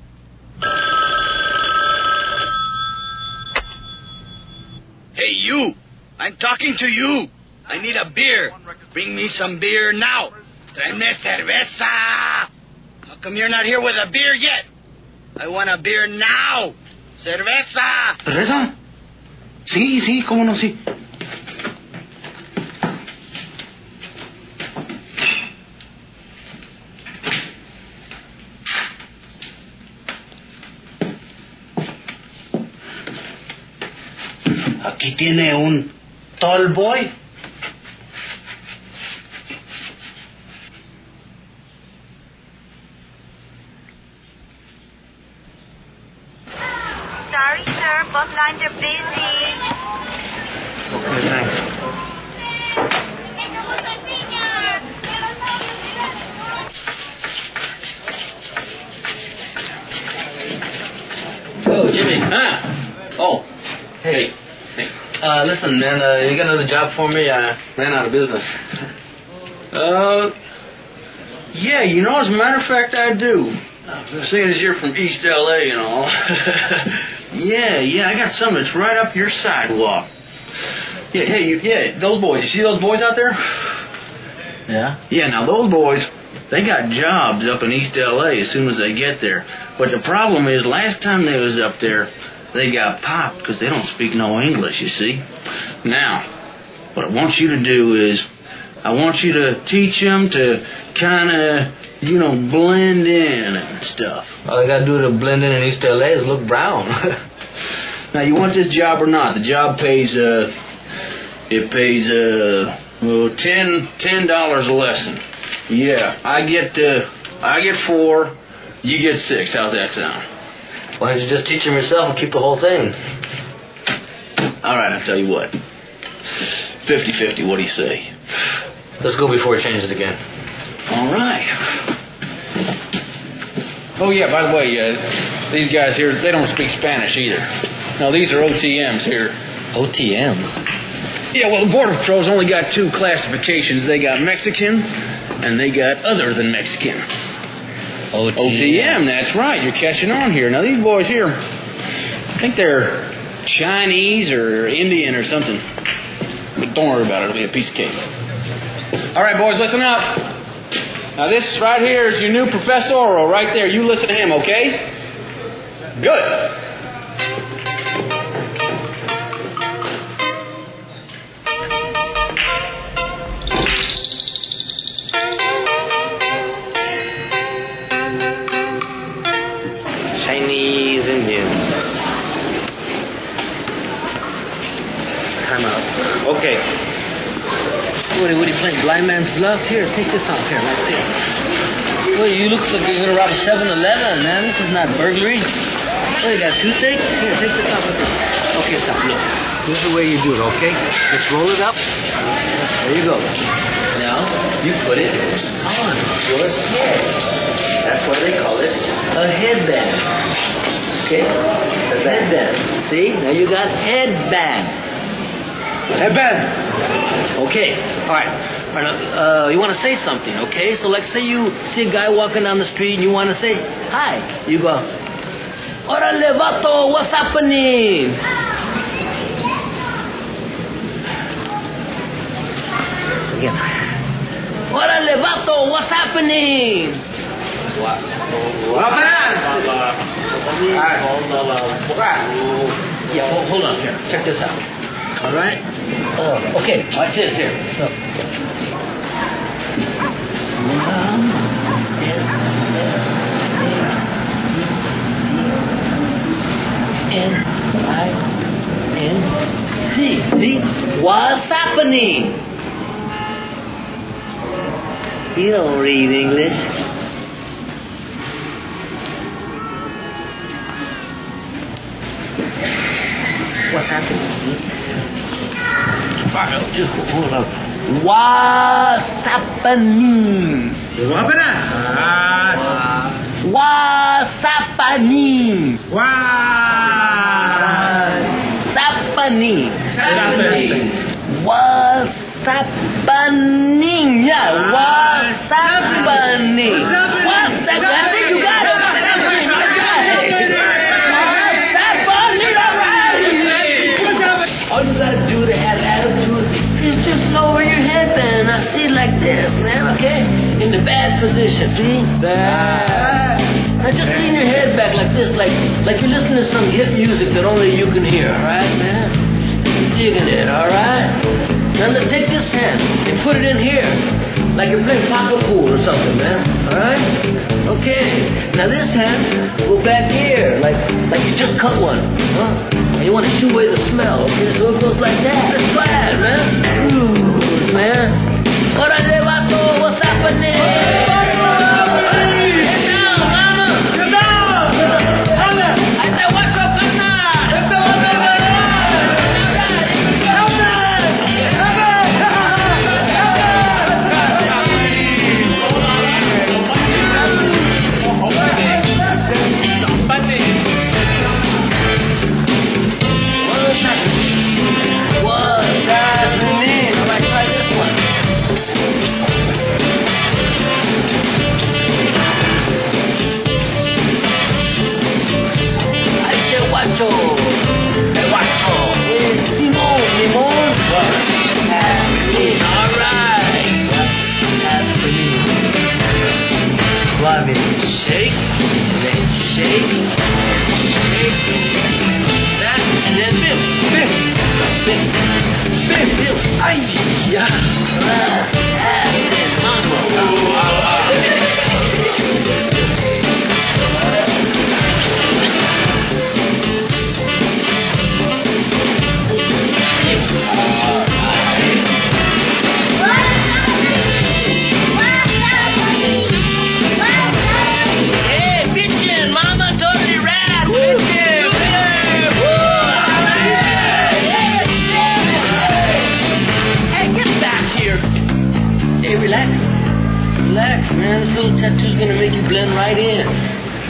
S5: Hey, you! I'm talking to you! I need a beer! Bring me some beer now! Tráeme cerveza! How come you're not here with a beer yet? I want a beer now! Cerveza! ¿Cerveza? Sí, sí, cómo no, sí. Aquí tiene un tall boy.
S12: Sorry, sir. Both lines are busy.
S1: Okay, thanks.
S19: Oh, Jimmy. Huh? Oh. Hey. Hey. Uh, listen, man, uh, you got another job for me? I ran out of business.
S14: Uh, yeah, you know, as a matter of fact, I do. Seeing as you're from East L A and all. yeah, yeah, I got something that's right up your sidewalk. Yeah, hey, you, yeah, those boys, you see those boys out there?
S1: Yeah?
S14: Yeah, now those boys, they got jobs up in East L A as soon as they get there. But the problem is, last time they was up there, they got popped because they don't speak no English, you see. Now, what I want you to do is, I want you to teach them to kind of, you know, blend in and stuff.
S19: All I got to do to blend in in East L A is look brown.
S14: Now, you want this job or not? The job pays, uh, it pays, uh, well, ten, ten dollars a lesson. Yeah, I get, uh, I get four, you get six. How's that sound?
S19: Why don't you just teach them yourself and keep the whole thing?
S14: All right, I'll tell you what. fifty-fifty, what do you say?
S19: Let's go before it changes again.
S14: All right. Oh, yeah, by the way, uh, these guys here, they don't speak Spanish either. No, these are O T Ms here.
S19: O T Ms?
S14: Yeah, well, the Border Patrol's only got two classifications. They got Mexican, and they got other than Mexican.
S19: O T M.
S14: O T M, that's right. You're catching on here. Now, these boys here, I think they're Chinese or Indian or something. But don't worry about it. It'll be a piece of cake. All right, boys, listen up. Now, this right here is your new Professor Oro right there. You listen to him, okay? Good.
S19: Chinese Indians. Time out. Okay. What are, what are you playing? Blind man's bluff? Here, take this off here, like this. Well, you look like you're going to rob a seven eleven, man. This is not burglary. What, you got a toothache? Here, take this off. Okay, stop. Look. This is the way you do it, okay? Just roll it up. There you go. Now, you put it on your head. That's why they call it a headband. Okay? A headband. See? Now you got headband. Headband. Okay. All right. All right. Now, uh, you want to say something, okay? So, like, say you see a guy walking down the street and you want to say hi. You go, "Orale, vato, what's happening?" Again. "Orale, vato, what's happening?" What? What Yeah, hold, hold on here. Check this out. All right? Oh, okay, watch this here. Look. N I N T. See? What's happening? You don't read English. What's happening? See? Just hold on. What's happening? What's happening? What's happening? What's happening? What's happening? Yeah, what's happening? What's happening? I think you got it. All you gotta do to have attitude is just lower your headband. Now see like this, man, okay? In the bad position, see? Bad. Now just lean your head back like this, like like you're listening to some hip music that only you can hear, alright, man? You're digging it, alright? Now let's take this hand and put it in here, like you're playing pocket pool or something, man, alright? Okay. Now this hand, go back here, like like you just cut one, huh? And you want to shoo away the smell, okay? So it goes like that. Let's try it, man. Ooh, man. Orale, vato, what's happening? Get down, mama. Get down. I said, what's up, mama? Get down, mama.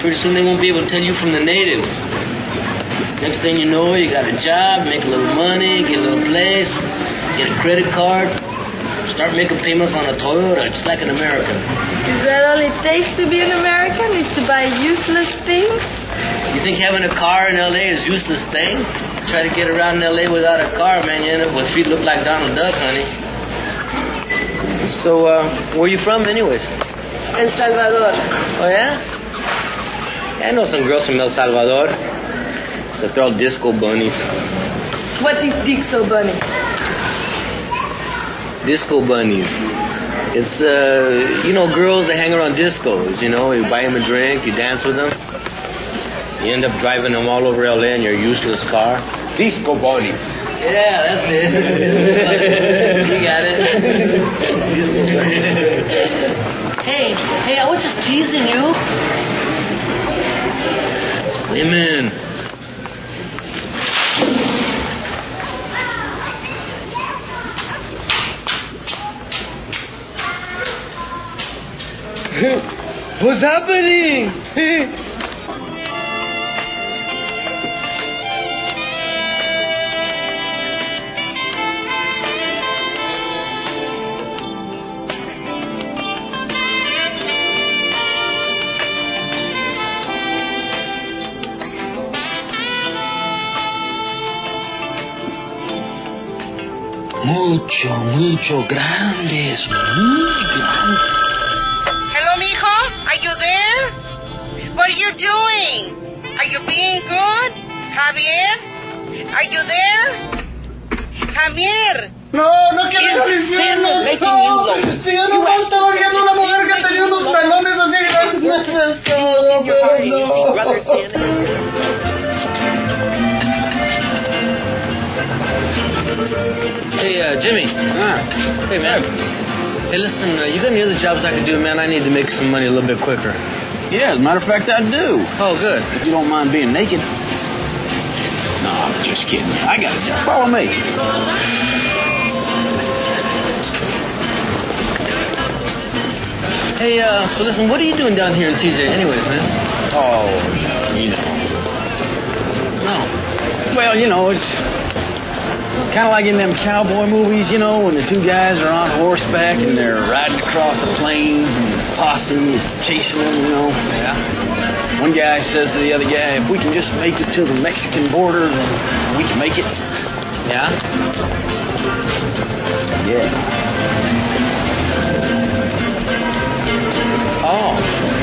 S19: Pretty soon they won't be able to tell you from the natives. Next thing you know, you got a job, make a little money, get a little place, get a credit card, start making payments on a Toyota, just like an American.
S4: Is that all it takes to be an American? Is to buy useless things?
S19: You think having a car in L A is useless things? Try to get around in L A without a car, man, you end up with feet look like Donald Duck, honey. So, uh, where you from, anyways?
S4: El Salvador.
S19: Oh, yeah? Yeah, I know some girls from El Salvador. So they're all disco bunnies.
S4: What is disco bunny?
S19: Disco bunnies. It's, uh, you know, girls that hang around discos, you know. You buy them a drink, you dance with them. You end up driving them all over L A in your useless car.
S15: Disco bunnies.
S19: Yeah, that's it. You got it. Hey, hey, I was just teasing you. Women.
S9: What's happening?
S5: Mucho, mucho grandes, muy grandes.
S12: Hello, mijo? Are you there? What are you doing? Are you being good? Javier? Are you there? Javier.
S5: No, no quiero ir al infierno. No. Si yo no estaba viendo una mujer que tenía unos pelones así grandes. Todo, pero no.
S19: Hey, uh, Jimmy.
S14: Ah.
S19: Hey, man. Hey, listen, uh, you got any other jobs I can do, man? I need to make some money a little bit quicker.
S14: Yeah, as a matter of fact, I do.
S19: Oh, good.
S14: If you don't mind being naked. No, I'm just kidding. I got a job. Follow me.
S19: Hey, uh, so listen, what are you doing down here in T J anyways, man?
S14: Oh, you know.
S19: No.
S14: Well, you know, it's kind of like in them cowboy movies, you know, when the two guys are on horseback and they're riding across the plains and the posse is chasing them, you know.
S19: Yeah.
S14: One guy says to the other guy, if we can just make it to the Mexican border, then we can make it.
S19: Yeah?
S14: Yeah.
S19: Oh.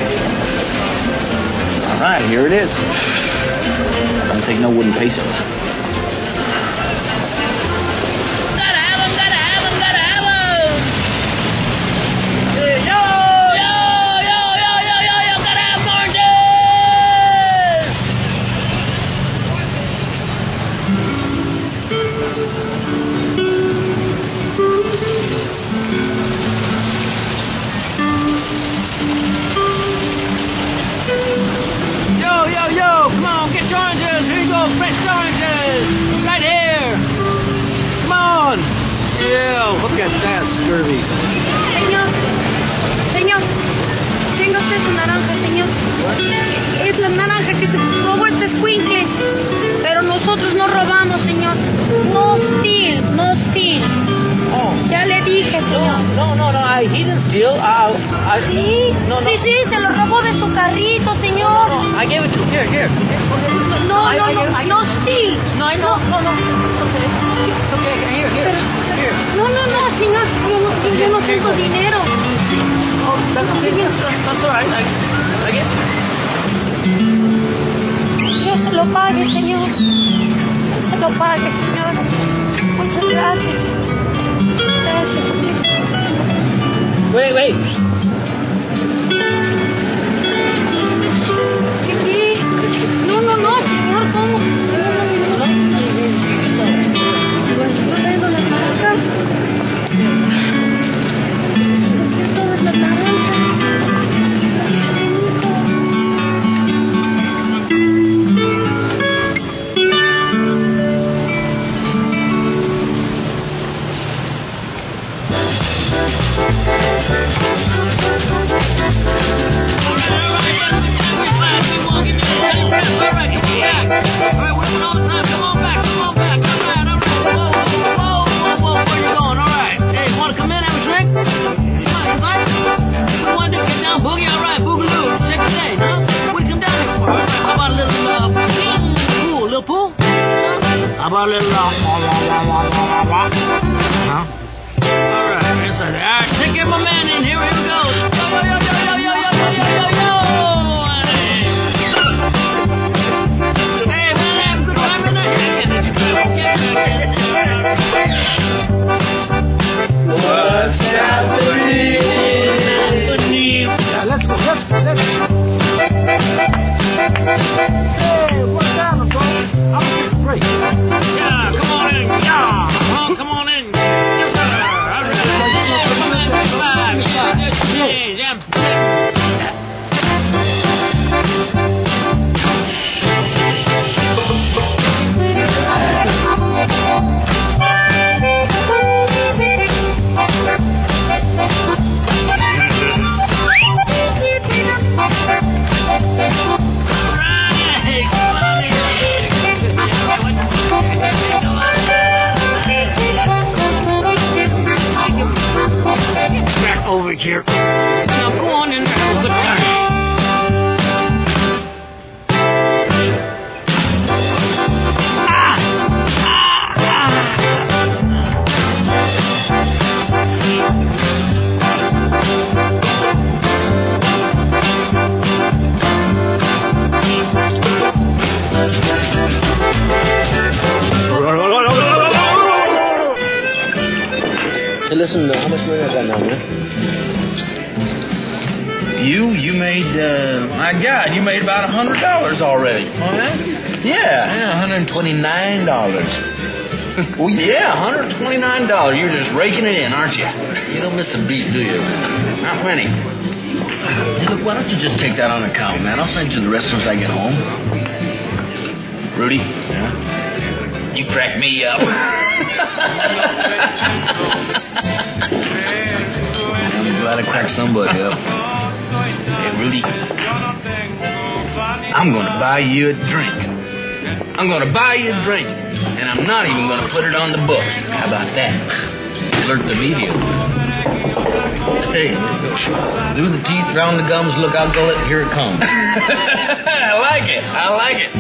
S14: All right, here it is. Don't take no wooden pesos.
S4: Señor, señor, tenga usted su naranja, señor. Es la naranja que se robó este escuincle. Pero nosotros no robamos, señor. No steal, no steal.
S19: Oh.
S4: Ya le dije, señor.
S19: No, no, no, I, he didn't steal. I, I,
S4: sí,
S19: no, no.
S4: sí, sí, se lo robó de su carrito, señor.
S19: No, no, I gave it to here, here.
S4: No,
S19: I,
S4: no,
S19: I,
S4: no,
S19: I,
S4: no steal.
S19: No, I know, no, no, it's okay. It's okay, here, here, here.
S4: No, no, no, señor, yo no, yo, yo no tengo dinero.
S19: Oh, that's okay, that's, that's all right, I, I get it.
S4: Dios se lo pague, señor. Dios se lo pague, señor. Muchas gracias. Gracias.
S19: Wait, wait.
S4: Sí, no, no, no, señor, ¿cómo? Yo vendo las naranjas. Yo todas las naranjas.
S1: have a little... Huh? All right, yes, sir. All right, take care of my man in. Here we go. Yo, yo, yo, yo, yo, yo, yo, yo, yo, yo. Hey, man, have a good time in there. What's happening? Yeah, let's go, let's go, let's go. Hey, what's happening, bro? I'm gonna take a break. Yeah, come on in. Yeah, huh? Come on in. Yes, sir. All right. Come on in. Five. Change. I'm back over here. Now go on in and have a good time.
S19: Hey, listen, uh, how much money I got now, man?
S14: You, you made, uh, my God, you made about a hundred dollars already.
S19: Oh, yeah?
S14: Yeah.
S19: Yeah, one hundred twenty-nine dollars.
S14: Well, yeah, one hundred twenty-nine dollars. You're just raking it in, aren't you?
S19: You don't miss a beat, do you?
S14: Not plenty.
S1: Hey, look, why don't you just take that on account, man? I'll send you the rest as soon as I get home.
S14: Rudy? Yeah? You crack me up.
S1: I'm glad I cracked somebody up.
S14: Hey, Rudy, I'm going to buy you a drink. I'm going to buy you a drink, and I'm not even going to put it on the books. How about that?
S1: Alert the media. Hey, through the teeth, round the gums, look out, gullet, here it comes.
S14: I like it. I like it.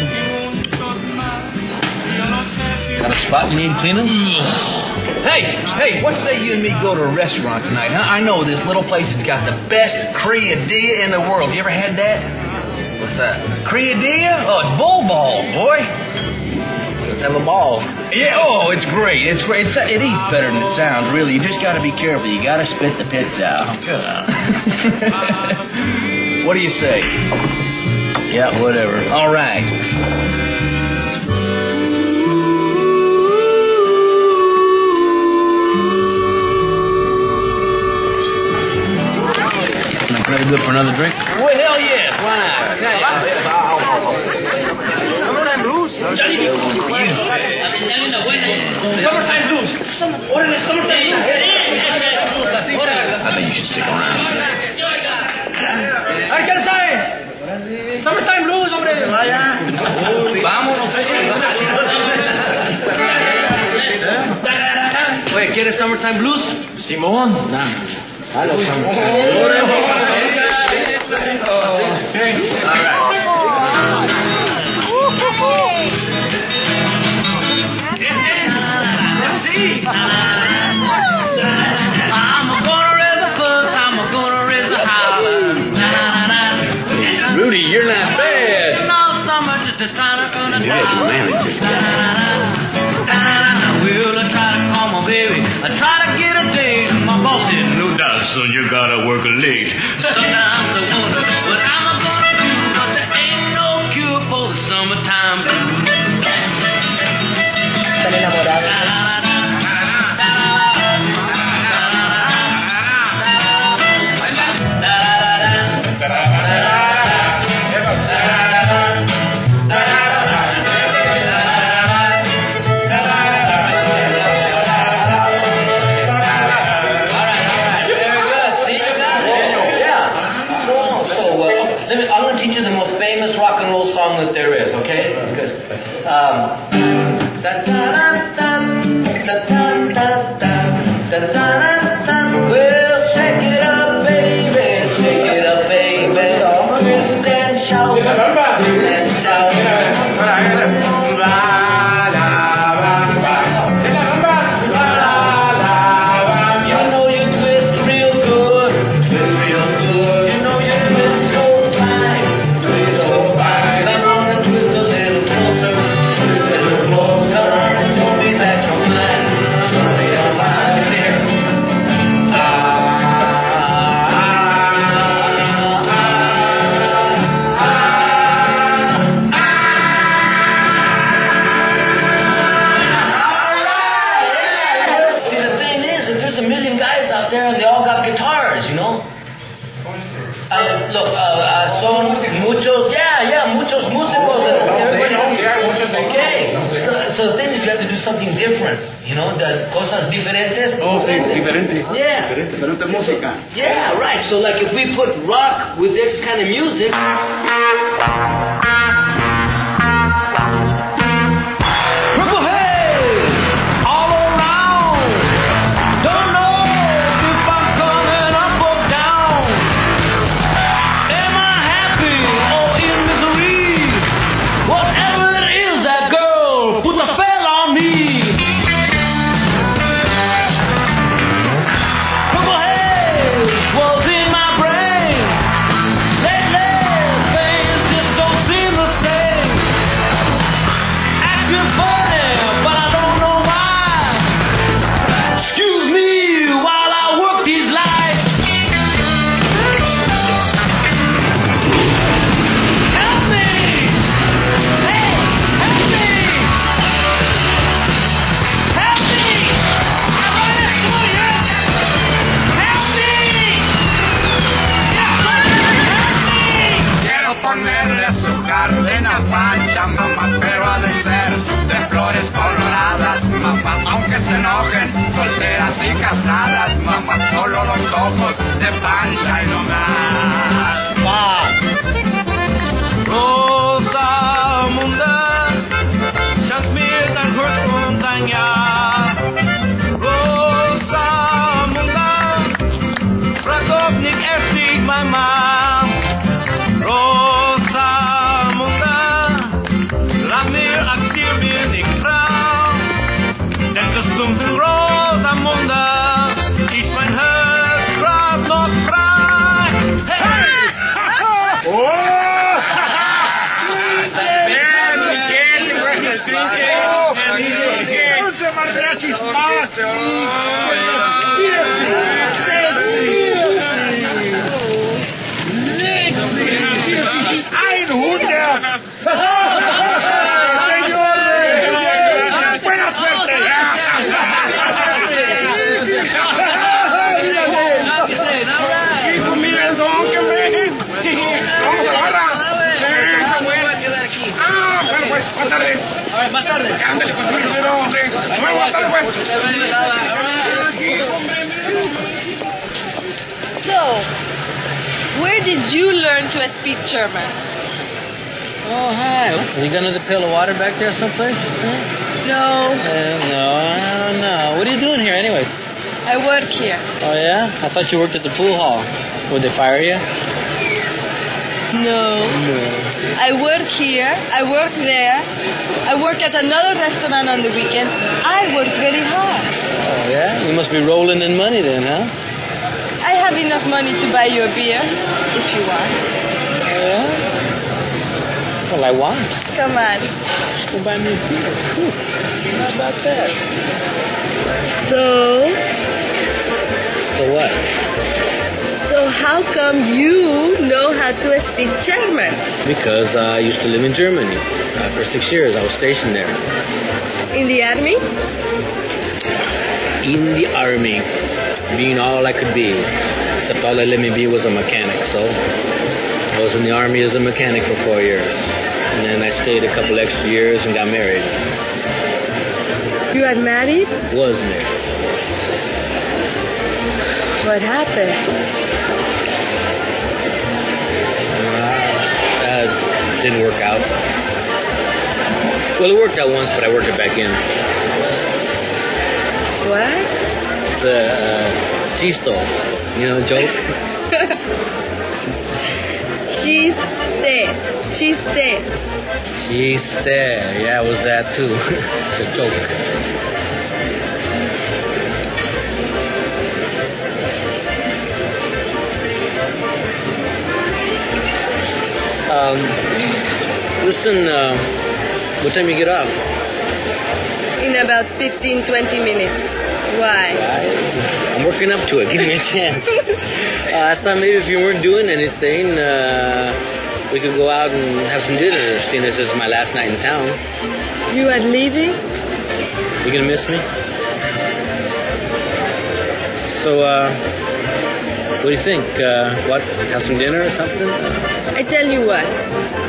S1: Got a spot you need cleaning?
S14: Hey, hey, what say you and me go to a restaurant tonight, huh? I know this little place has got the best criadilla in the world. You ever had that?
S1: What's that?
S14: Criadilla? Oh, it's bull ball, boy.
S1: Let's have a ball.
S14: Yeah, oh, it's great. It's great. It's, it eats better than it sounds, really. You just got to be careful. You got to spit the pits out. What do you say?
S1: Yeah, whatever.
S14: All right.
S1: Ready good for another drink?
S14: Well, hell yes. Why not? Summertime blues? Summertime blues.
S1: I think you should stick around.
S7: Ay, ¿qué sabes? Summertime blues, hombre. Vaya.
S14: Vamos.
S1: Oye, ¿quieres Summertime Blues?
S14: Simón.
S1: Nah. I know Summertime
S14: Rudy, you're not bad.
S1: Yeah, it's romantic. Just
S7: Well, I try to call my baby. I try to get a date. My boss didn't know that, so you gotta work late. Sometimes I wonder what I'm gonna do, but there ain't no cure for the summertime blues.
S19: Están enamorados.
S16: That there is, okay? Because um, da da da da da da da da da da. Well, shake it up, baby, shake it up, baby. Twist and shout, twist and shout. La la.
S19: different. You know, the cosas diferentes.
S14: Oh, sí, diferente.
S19: Yeah.
S14: Diferente, diferente música.
S19: Yeah, right. So, like, if we put rock with this kind of music.
S20: So, where did you learn to speak German?
S19: Oh, hi. You got another pail of water back there someplace?
S20: No.
S19: Uh, no, no, no. What are you doing here anyway?
S20: I work here.
S19: Oh, yeah? I thought you worked at the pool hall. Would they fire you?
S20: No.
S19: No.
S20: I work here. I work there. I work at another restaurant on the weekend. I work very hard.
S19: Oh, yeah? You must be rolling in money then, huh?
S20: I have enough money to buy you a beer, if you want.
S19: Oh, yeah? Well, I want.
S20: Come on.
S19: Just go buy me a beer. Whew. How about that?
S20: So?
S19: So what?
S20: So how come you know how to speak German?
S19: Because uh, I used to live in Germany. Uh, for six years, I was stationed there.
S20: In the army?
S19: In the army. Being all I could be. Except all they let me be was a mechanic, so I was in the army as a mechanic for four years. And then I stayed a couple extra years and got married.
S20: You got married?
S19: Was married.
S20: What happened?
S19: Uh, didn't work out. Well, it worked out once, but I worked it back in.
S20: What?
S19: The uh, chisto, you know, joke.
S20: Chiste, chiste.
S19: Chiste, yeah, it was that too. The joke. Um, listen, uh, what time you get off?
S20: In about fifteen, twenty minutes. Why?
S19: I'm working up to it. Give me a chance. uh, I thought maybe if you weren't doing anything, uh, we could go out and have some dinner, seeing this is my last night in town.
S20: You are leaving?
S19: You gonna miss me? So, uh, what do you think? Uh, what? Have some dinner or something?
S20: I tell you what.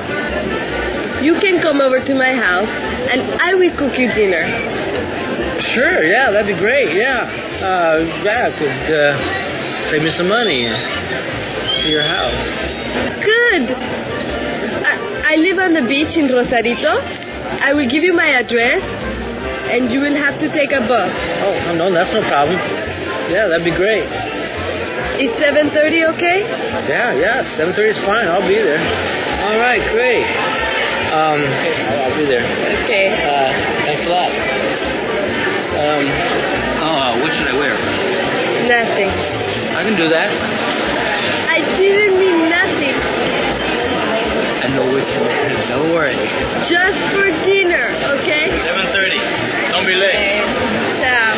S20: You can come over to my house and I will cook you dinner.
S19: Sure, yeah, that'd be great, yeah. Uh, yeah, could uh, save me some money to your house.
S20: Good. I, I live on the beach in Rosarito. I will give you my address, and you will have to take a bus.
S19: Oh, no, that's no problem. Yeah, that'd be great.
S20: Is seven thirty okay?
S19: Yeah, yeah, seven thirty is fine. I'll be there. All right, great. Um, I'll, I'll be there.
S20: Okay.
S19: Uh, thanks a lot. Um, oh, what should I wear?
S20: Nothing.
S19: I can do that.
S20: I didn't mean nothing.
S19: I know what you mean. Don't worry.
S20: Just for dinner, okay?
S19: seven thirty. Don't be late.
S20: Okay. Ciao.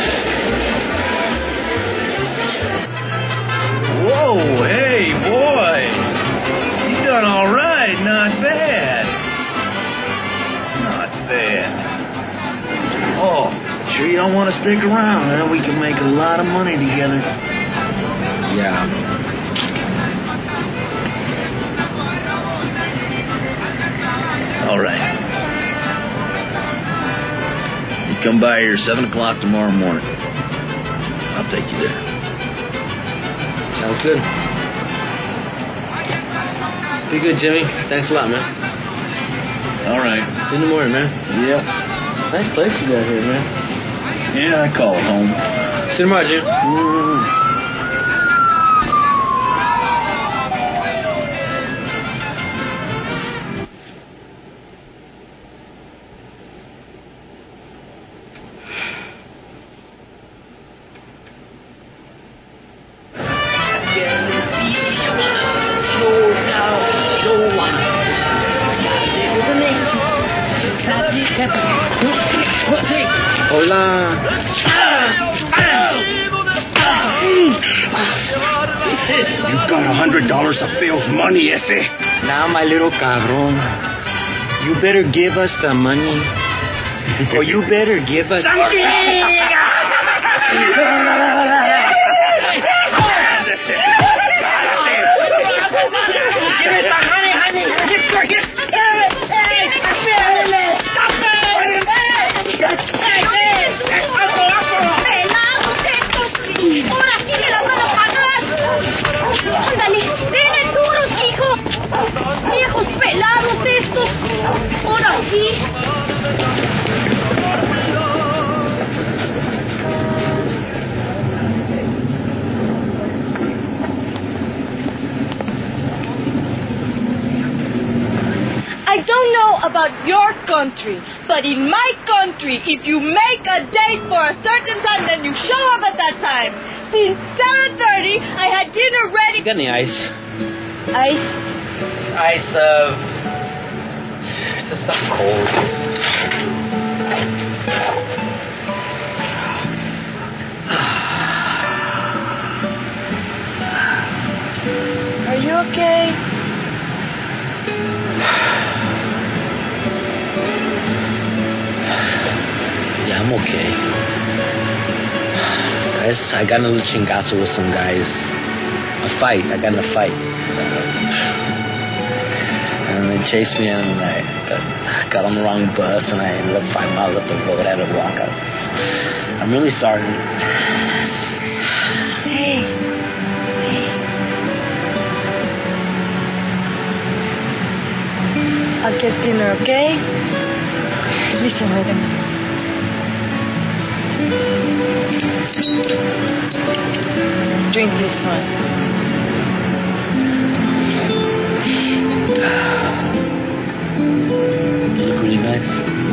S14: Whoa, hey, boy. You done all right. Not bad. Not bad. Oh, sure you don't want to stick around, huh? We can make a lot of money together.
S19: Yeah.
S14: All right. You come by here seven o'clock tomorrow morning. I'll take you there.
S19: Sounds good. Be good, Jimmy. Thanks a lot, man.
S14: All right.
S19: See you in the morning, man.
S14: Yep.
S19: Nice place you got here, man.
S14: Yeah, I call it home.
S19: See you tomorrow, Jim.
S14: Mm.
S19: Hola.
S8: You got a hundred dollars of Bill's money, ese?
S19: Now, my little cabron, you better give us the money, or you better give us...
S4: Ándale, denle duros, hijo. Viejos pelados estos. Ahora sí. I don't know about your country, but in my country, if you make a date for a certain time, then you show up at that time. Since seven thirty, I had dinner ready.
S19: Got any ice?
S20: Ice?
S19: Ice, uh... Just something cold.
S20: Are you okay?
S19: Yeah, I'm okay. I, just, I got in a little chingazo with some guys. A fight. I got in a fight. And they chased me and I got, got on the wrong bus and I ended up five miles up the road. I had to walk out. I'm really sorry.
S20: Hey. Hey. I'll get dinner, okay? Listen, wait a minute. Drink this one.
S19: You look really nice.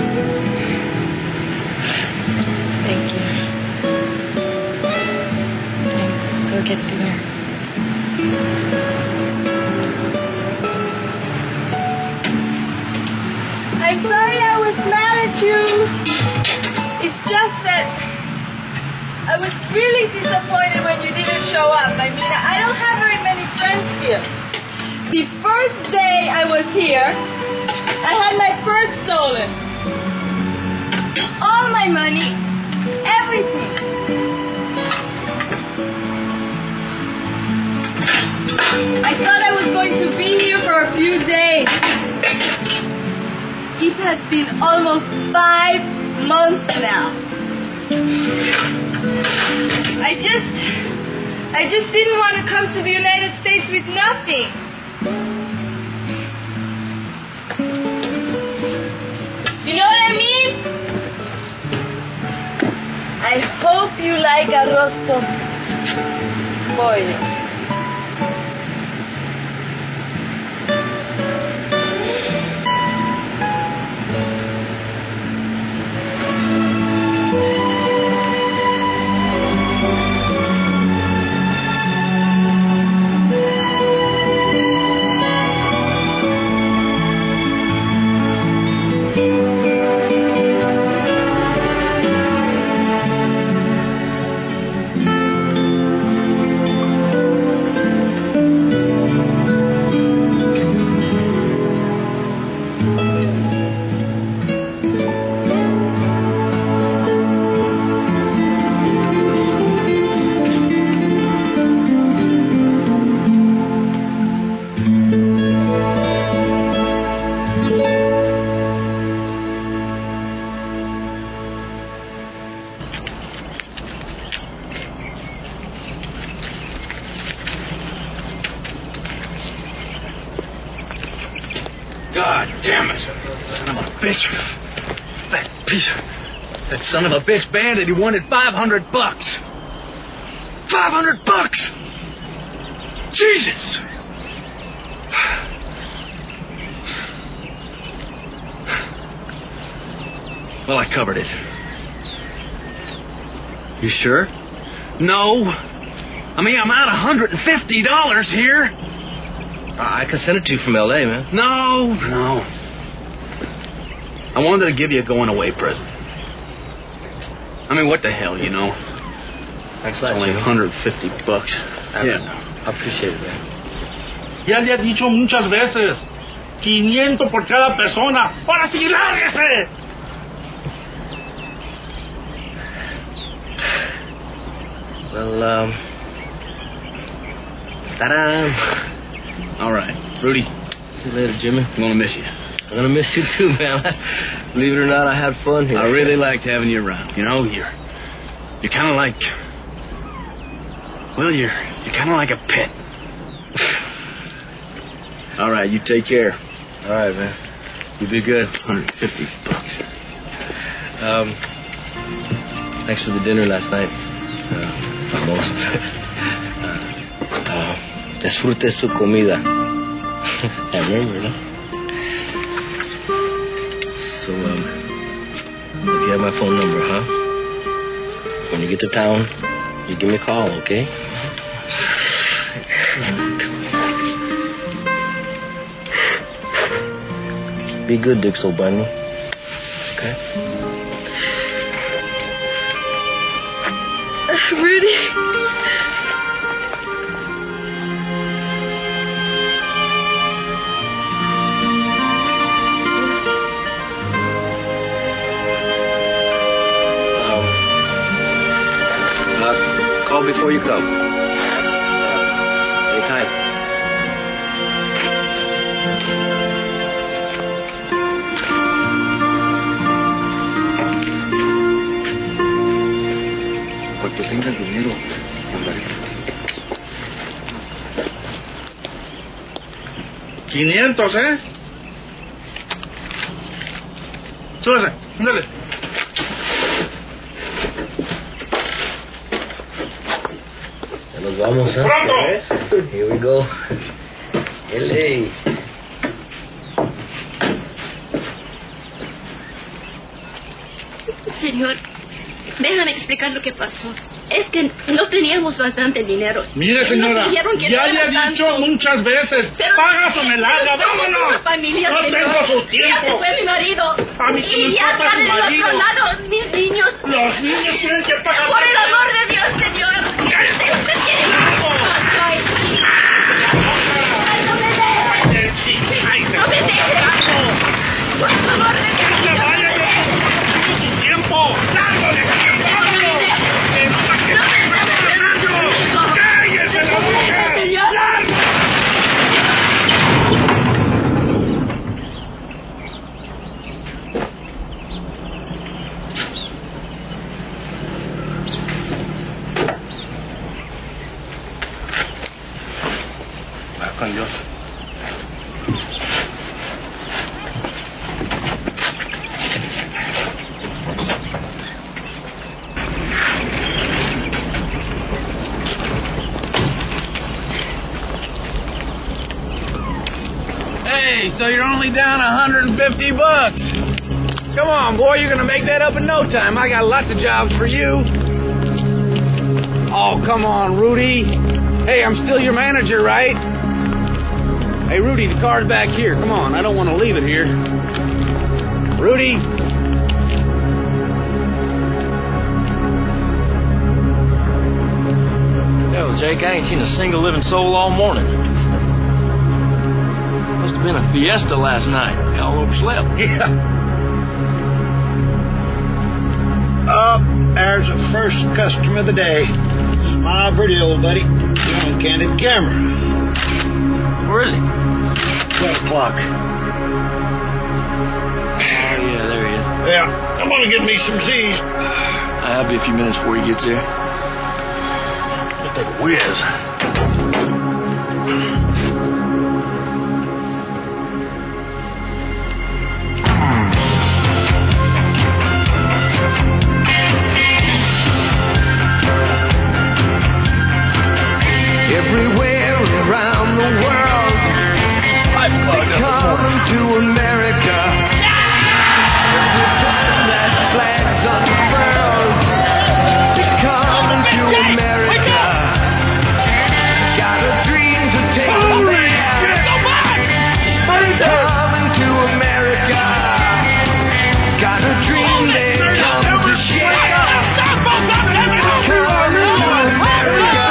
S20: Thank you. Go get dinner. I'm sorry I was mad at you. It's just that I was really disappointed when you didn't show up. I mean, I don't have very many friends here. The first day I was here, I had my purse stolen. All my money, everything. I thought I was going to be here for a few days. It has been almost five months now. I just... I just didn't want to come to the United States with nothing. You know what I mean? I hope you like arroz con pollo.
S14: God damn it. Son of a bitch. That piece of... That son of a bitch bandit, he wanted five hundred bucks. five hundred bucks! Jesus! Well, I covered it.
S1: You sure?
S14: No. I mean, I'm out one hundred fifty dollars here.
S1: I can send it to you from L A, man.
S14: No, no. I wanted to give you a going-away present. I mean, what the hell, you know?
S1: Thanks
S14: It's only one hundred fifty bucks.
S1: I,
S14: Yeah.
S1: I appreciate it, man.
S11: Ya le he dicho muchas veces. quinientos por cada persona. ¡Ahora sí, lárguese!
S1: Well, um... ta-da!
S14: All right. Rudy.
S1: See you later, Jimmy.
S14: I'm gonna miss you.
S1: I'm gonna miss you too, man. Believe it or not, I had fun here.
S14: I really liked having you around. You know, you're... You're kind of like... Well, you're... You're kind of like a pet. All right, you take care.
S1: All right, man. You be good.
S14: one hundred fifty bucks.
S1: Um, thanks for the dinner last night. Uh, almost. uh, disfrute su comida. I remember, no? So, um, you have my phone number, huh? When you get to town, you give me a call, okay? Be good, Dixel Bunny. Okay?
S20: Rudy.
S1: Call before you come. Uh, anytime.
S6: Cuando tengas dinero, mandaré.
S17: quinientos, ¿eh? Súbese, ándale.
S1: Nos vamos, ¿eh?
S17: ¡Pronto!
S1: Here we go. L A.
S21: Señor, déjame explicar lo que pasó. Es que no teníamos bastante dinero.
S17: Mire, señora,
S21: Nos dijeron que
S17: ya
S21: no
S17: le
S21: era
S17: he dicho
S21: tanto.
S17: muchas veces.
S21: Pero-
S17: ¡Paga su melada!
S21: pero somos
S17: ¡Vámonos!
S21: una familia,
S17: ¡No
S21: señor.
S17: tengo su
S21: Ya se
S17: tiempo!
S21: fue mi marido.
S17: A mí que me
S21: Y ya
S17: importa
S21: están
S17: su
S21: en el
S17: marido.
S21: otro lado mis niños.
S17: Los niños tienen que pagar.
S21: Por el amor de Dios, señor.
S17: ¡Cállate!
S21: Usted quiere... Ay, no me deje. No me deje. Por favor, déjeme.
S17: ¡Que se vaya! ¡No tengo su tiempo! ¡Lárgale! ¡Vámonos! ¡Cállese la boca! ¡Lárgale!
S14: so you're only down one hundred fifty bucks. Come on, boy, you're gonna make that up in no time. I got lots of jobs for you. Oh, come on, Rudy. Hey, I'm still your manager, right? Hey, Rudy, the car's back here. Come on, I don't want to leave it here. Rudy.
S2: Hell, Jake, I ain't seen a single living soul all morning. Must have been a fiesta last night. Hell, overslept.
S22: Yeah. Oh, there's the first customer of the day. My pretty old buddy, doing candid camera.
S2: Where is he?
S22: twelve o'clock.
S2: Oh, yeah, there he is.
S22: Yeah, I'm gonna get me some Z's.
S2: I'll be a few minutes before he gets here. I'll take a whiz.
S23: Everywhere around the world, they're coming to America. Every time that flag's unfurled, they're coming to America. Got a dream to take them there. They're coming to America. Got a dream they've come to share. They're coming to America.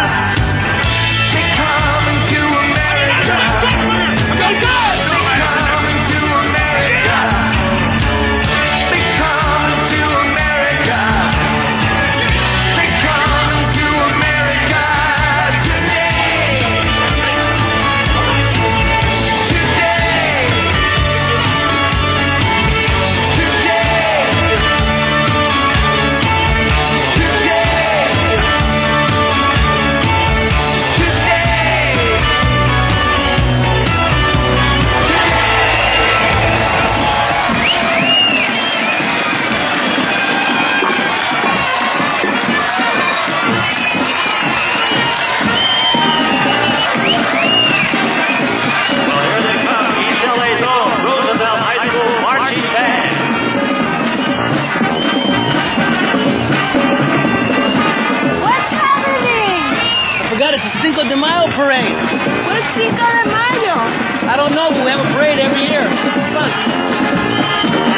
S1: It's a Cinco de Mayo parade.
S4: What's Cinco de Mayo?
S1: I don't know, but we have a parade every year. Come on.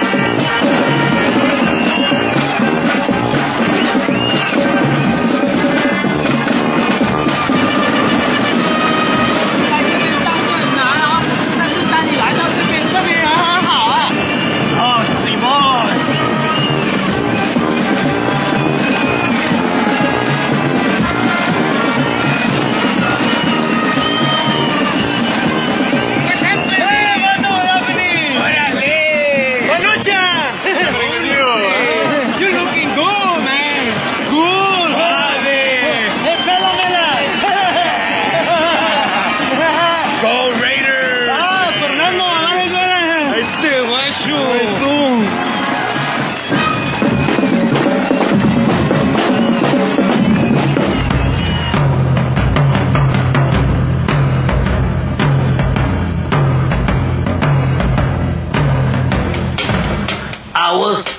S19: I was